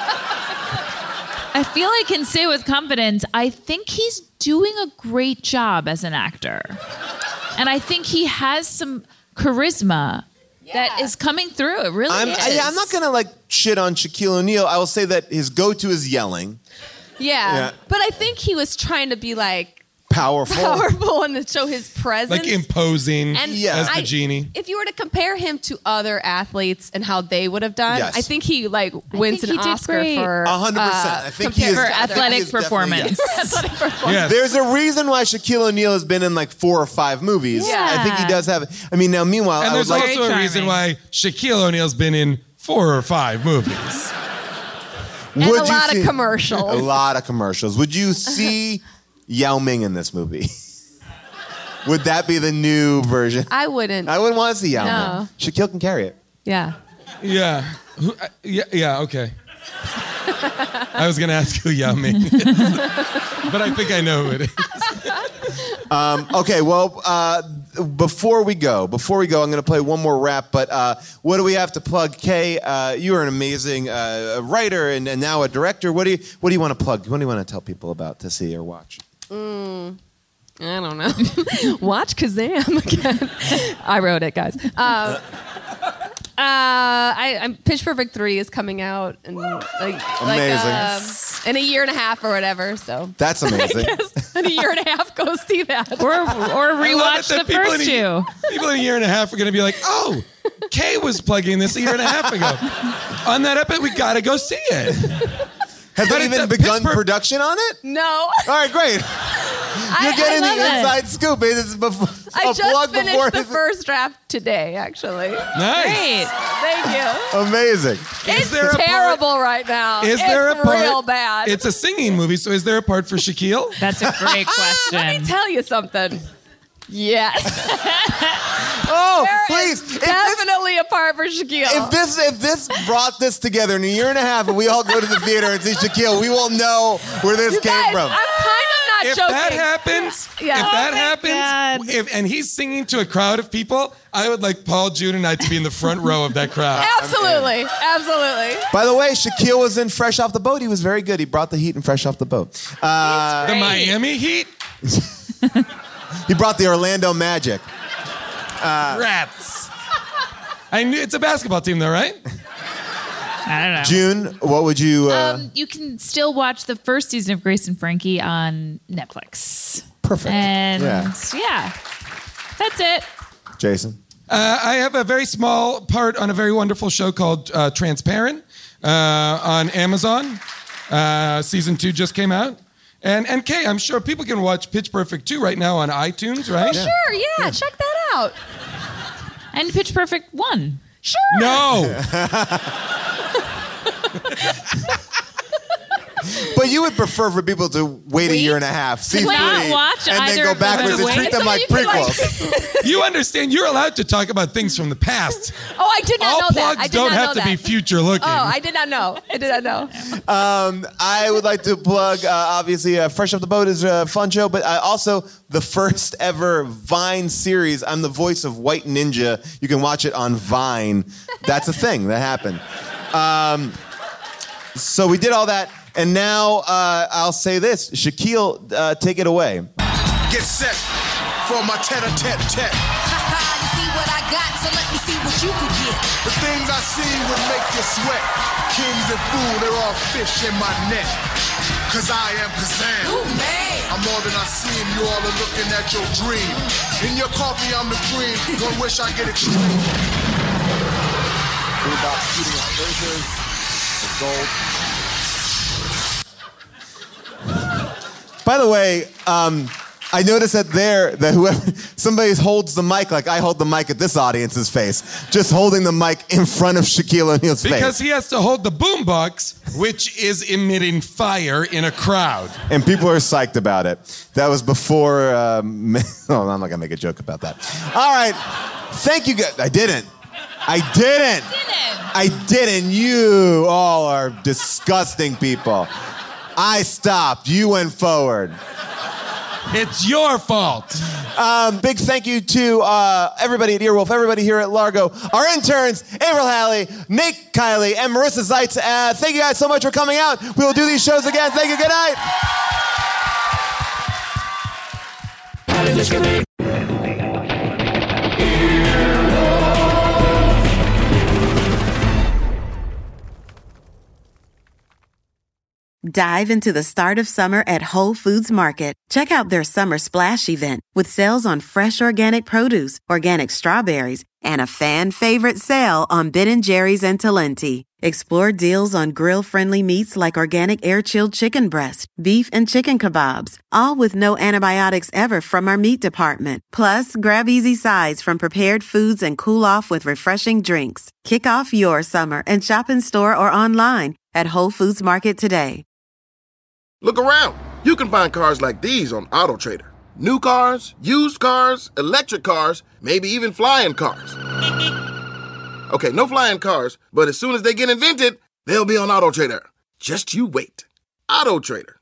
I feel I can say with confidence, I think he's doing a great job as an actor. And I think he has some charisma that is coming through. It really I'm, is. I, I'm not gonna like shit on Shaquille O'Neal. I will say that his go-to is yelling. yeah. Yeah. But I think he was trying to be like Powerful. powerful and to show his presence. Like imposing And as the I- genie. If you were to compare him to other athletes and how they would have done, Yes. I think he like wins think an he did Oscar great. for A hundred percent. uh, I think he compared- is- for I think he athletic is definitely- performance. yes. athletic performance. Yes. There's a reason why Shaquille O'Neal has been in like four or five movies. Yeah. I think he does have. I mean, now meanwhile, And I there's would like. also a Very reason charming. why Shaquille O'Neal's been in four or five movies. And Would a you lot see- of commercials. A lot of commercials. Would you see Yao Ming in this movie? Would that be the new version? I wouldn't. I wouldn't want to see Yao No. Ming. Shaquille can carry it. Yeah. Yeah. Who, uh, yeah, yeah, okay. I was going to ask who Yao Ming is, but I think I know who it is. Um, okay, well, uh, before we go, before we go, I'm going to play one more rap. But uh, what do we have to plug? Kay, uh, you are an amazing uh, writer and, and now a director. What do you What do you want to plug? What do you want to tell people about to see or watch? Mm, I don't know. Watch Kazam again. I wrote it, guys. Uh, Uh, I, I'm Pitch Perfect three is coming out in like, like um, in a year and a half or whatever. So that's amazing. I guess in a year and a half, go see that, or or rewatch the first two. People in a year and a half are going to be like, "Oh, Kay was plugging this a year and a half ago." On that episode, we got to go see it. Have they even begun production on it? No. All right, great. You're I- getting I the love it. inside scoop. It is before, I a just plug finished before the first draft today, actually. Nice. Great. Thank you. Amazing. It's there a part- terrible right now. Is it's there a part? real bad. It's a singing movie, so is there a part for Shaquille? That's a great question. Let me tell you something. Yes. Oh, There please. is definitely a part for Shaquille. If this if this brought this together in a year and a half and we all go to the theater and see Shaquille, we will know where this You came guys, from. I'm kind of not If joking. that happens, Yeah. if Oh that my happens, if and he's singing to a crowd of people, I would like Paul, June, and I to be in the front row of that crowd. Absolutely. Absolutely. By the way, Shaquille was in Fresh Off the Boat. He was very good. He brought the heat in Fresh Off the Boat. Uh, The Miami Heat? He brought the Orlando Magic. Uh, Rats. I knew it's a basketball team, though, right? I don't know. June, what would you? Uh, Um, you can still watch the first season of Grace and Frankie on Netflix. Perfect. And Yeah. yeah, that's it. Jason? Uh, I have a very small part on a very wonderful show called uh, Transparent uh, on Amazon. Uh, season two just came out. And and Kay, I'm sure people can watch Pitch Perfect two right now on iTunes, right? Oh, sure. Yeah, check that out. And Pitch Perfect one. Sure. No. But you would prefer for people to wait a year and a half, see Could not three, watch and then either go of them backwards and and wait? treat them So like you could, like- prequels. You understand, you're allowed to talk about things from the past. Oh, I did not All know plugs that. I did don't not have know to that. be future looking. Oh, I did not know. I did not know. Um, I would like to plug, uh, obviously, uh, Fresh Off the Boat is a fun show, but uh, also the first ever Vine series. I'm the voice of White Ninja. You can watch it on Vine. That's a thing that happened. Um, so we did all that, and now uh, I'll say this. Shaquille, uh, take it away. Get set for my tete-a-tete-tete. You see what I got, so let me see what you could get. The things I see would make you sweat. Kings and fool, they're all fish in my net. Cause I am Kazam. Ooh, man. I'm more than I seem, you all are looking at your dream. In your coffee, I'm the cream. Don't wish I get extreme. We're about shooting a lasers, gold. By the way, um, I noticed that there, that whoever, somebody holds the mic like I hold the mic at this audience's face, just holding the mic in front of Shaquille O'Neal's face. Because he has to hold the boombox, which is emitting fire in a crowd. And people are psyched about it. That was before, um, oh, I'm not gonna make a joke about that. All right, thank you guys. I didn't. I didn't. I didn't. You all are disgusting people. I stopped. You went forward. It's your fault. Um, big thank you to uh, everybody at Earwolf, everybody here at Largo, our interns, Avril Halley, Nate Kiley, and Marissa Zeitz. Uh, thank you guys so much for coming out. We will do these shows again. Thank you. Good night. Dive into the start of summer at Whole Foods Market. Check out their summer splash event with sales on fresh organic produce, organic strawberries, and a fan favorite sale on Ben and Jerry's and Talenti. Explore deals on grill-friendly meats like organic air-chilled chicken breast, beef and chicken kebabs, all with no antibiotics ever from our meat department. Plus, grab easy sides from prepared foods and cool off with refreshing drinks. Kick off your summer and shop in store or online at Whole Foods Market today. Look around. You can find cars like these on AutoTrader. New cars, used cars, electric cars, maybe even flying cars. Okay, no flying cars, but as soon as they get invented, they'll be on AutoTrader. Just you wait. AutoTrader.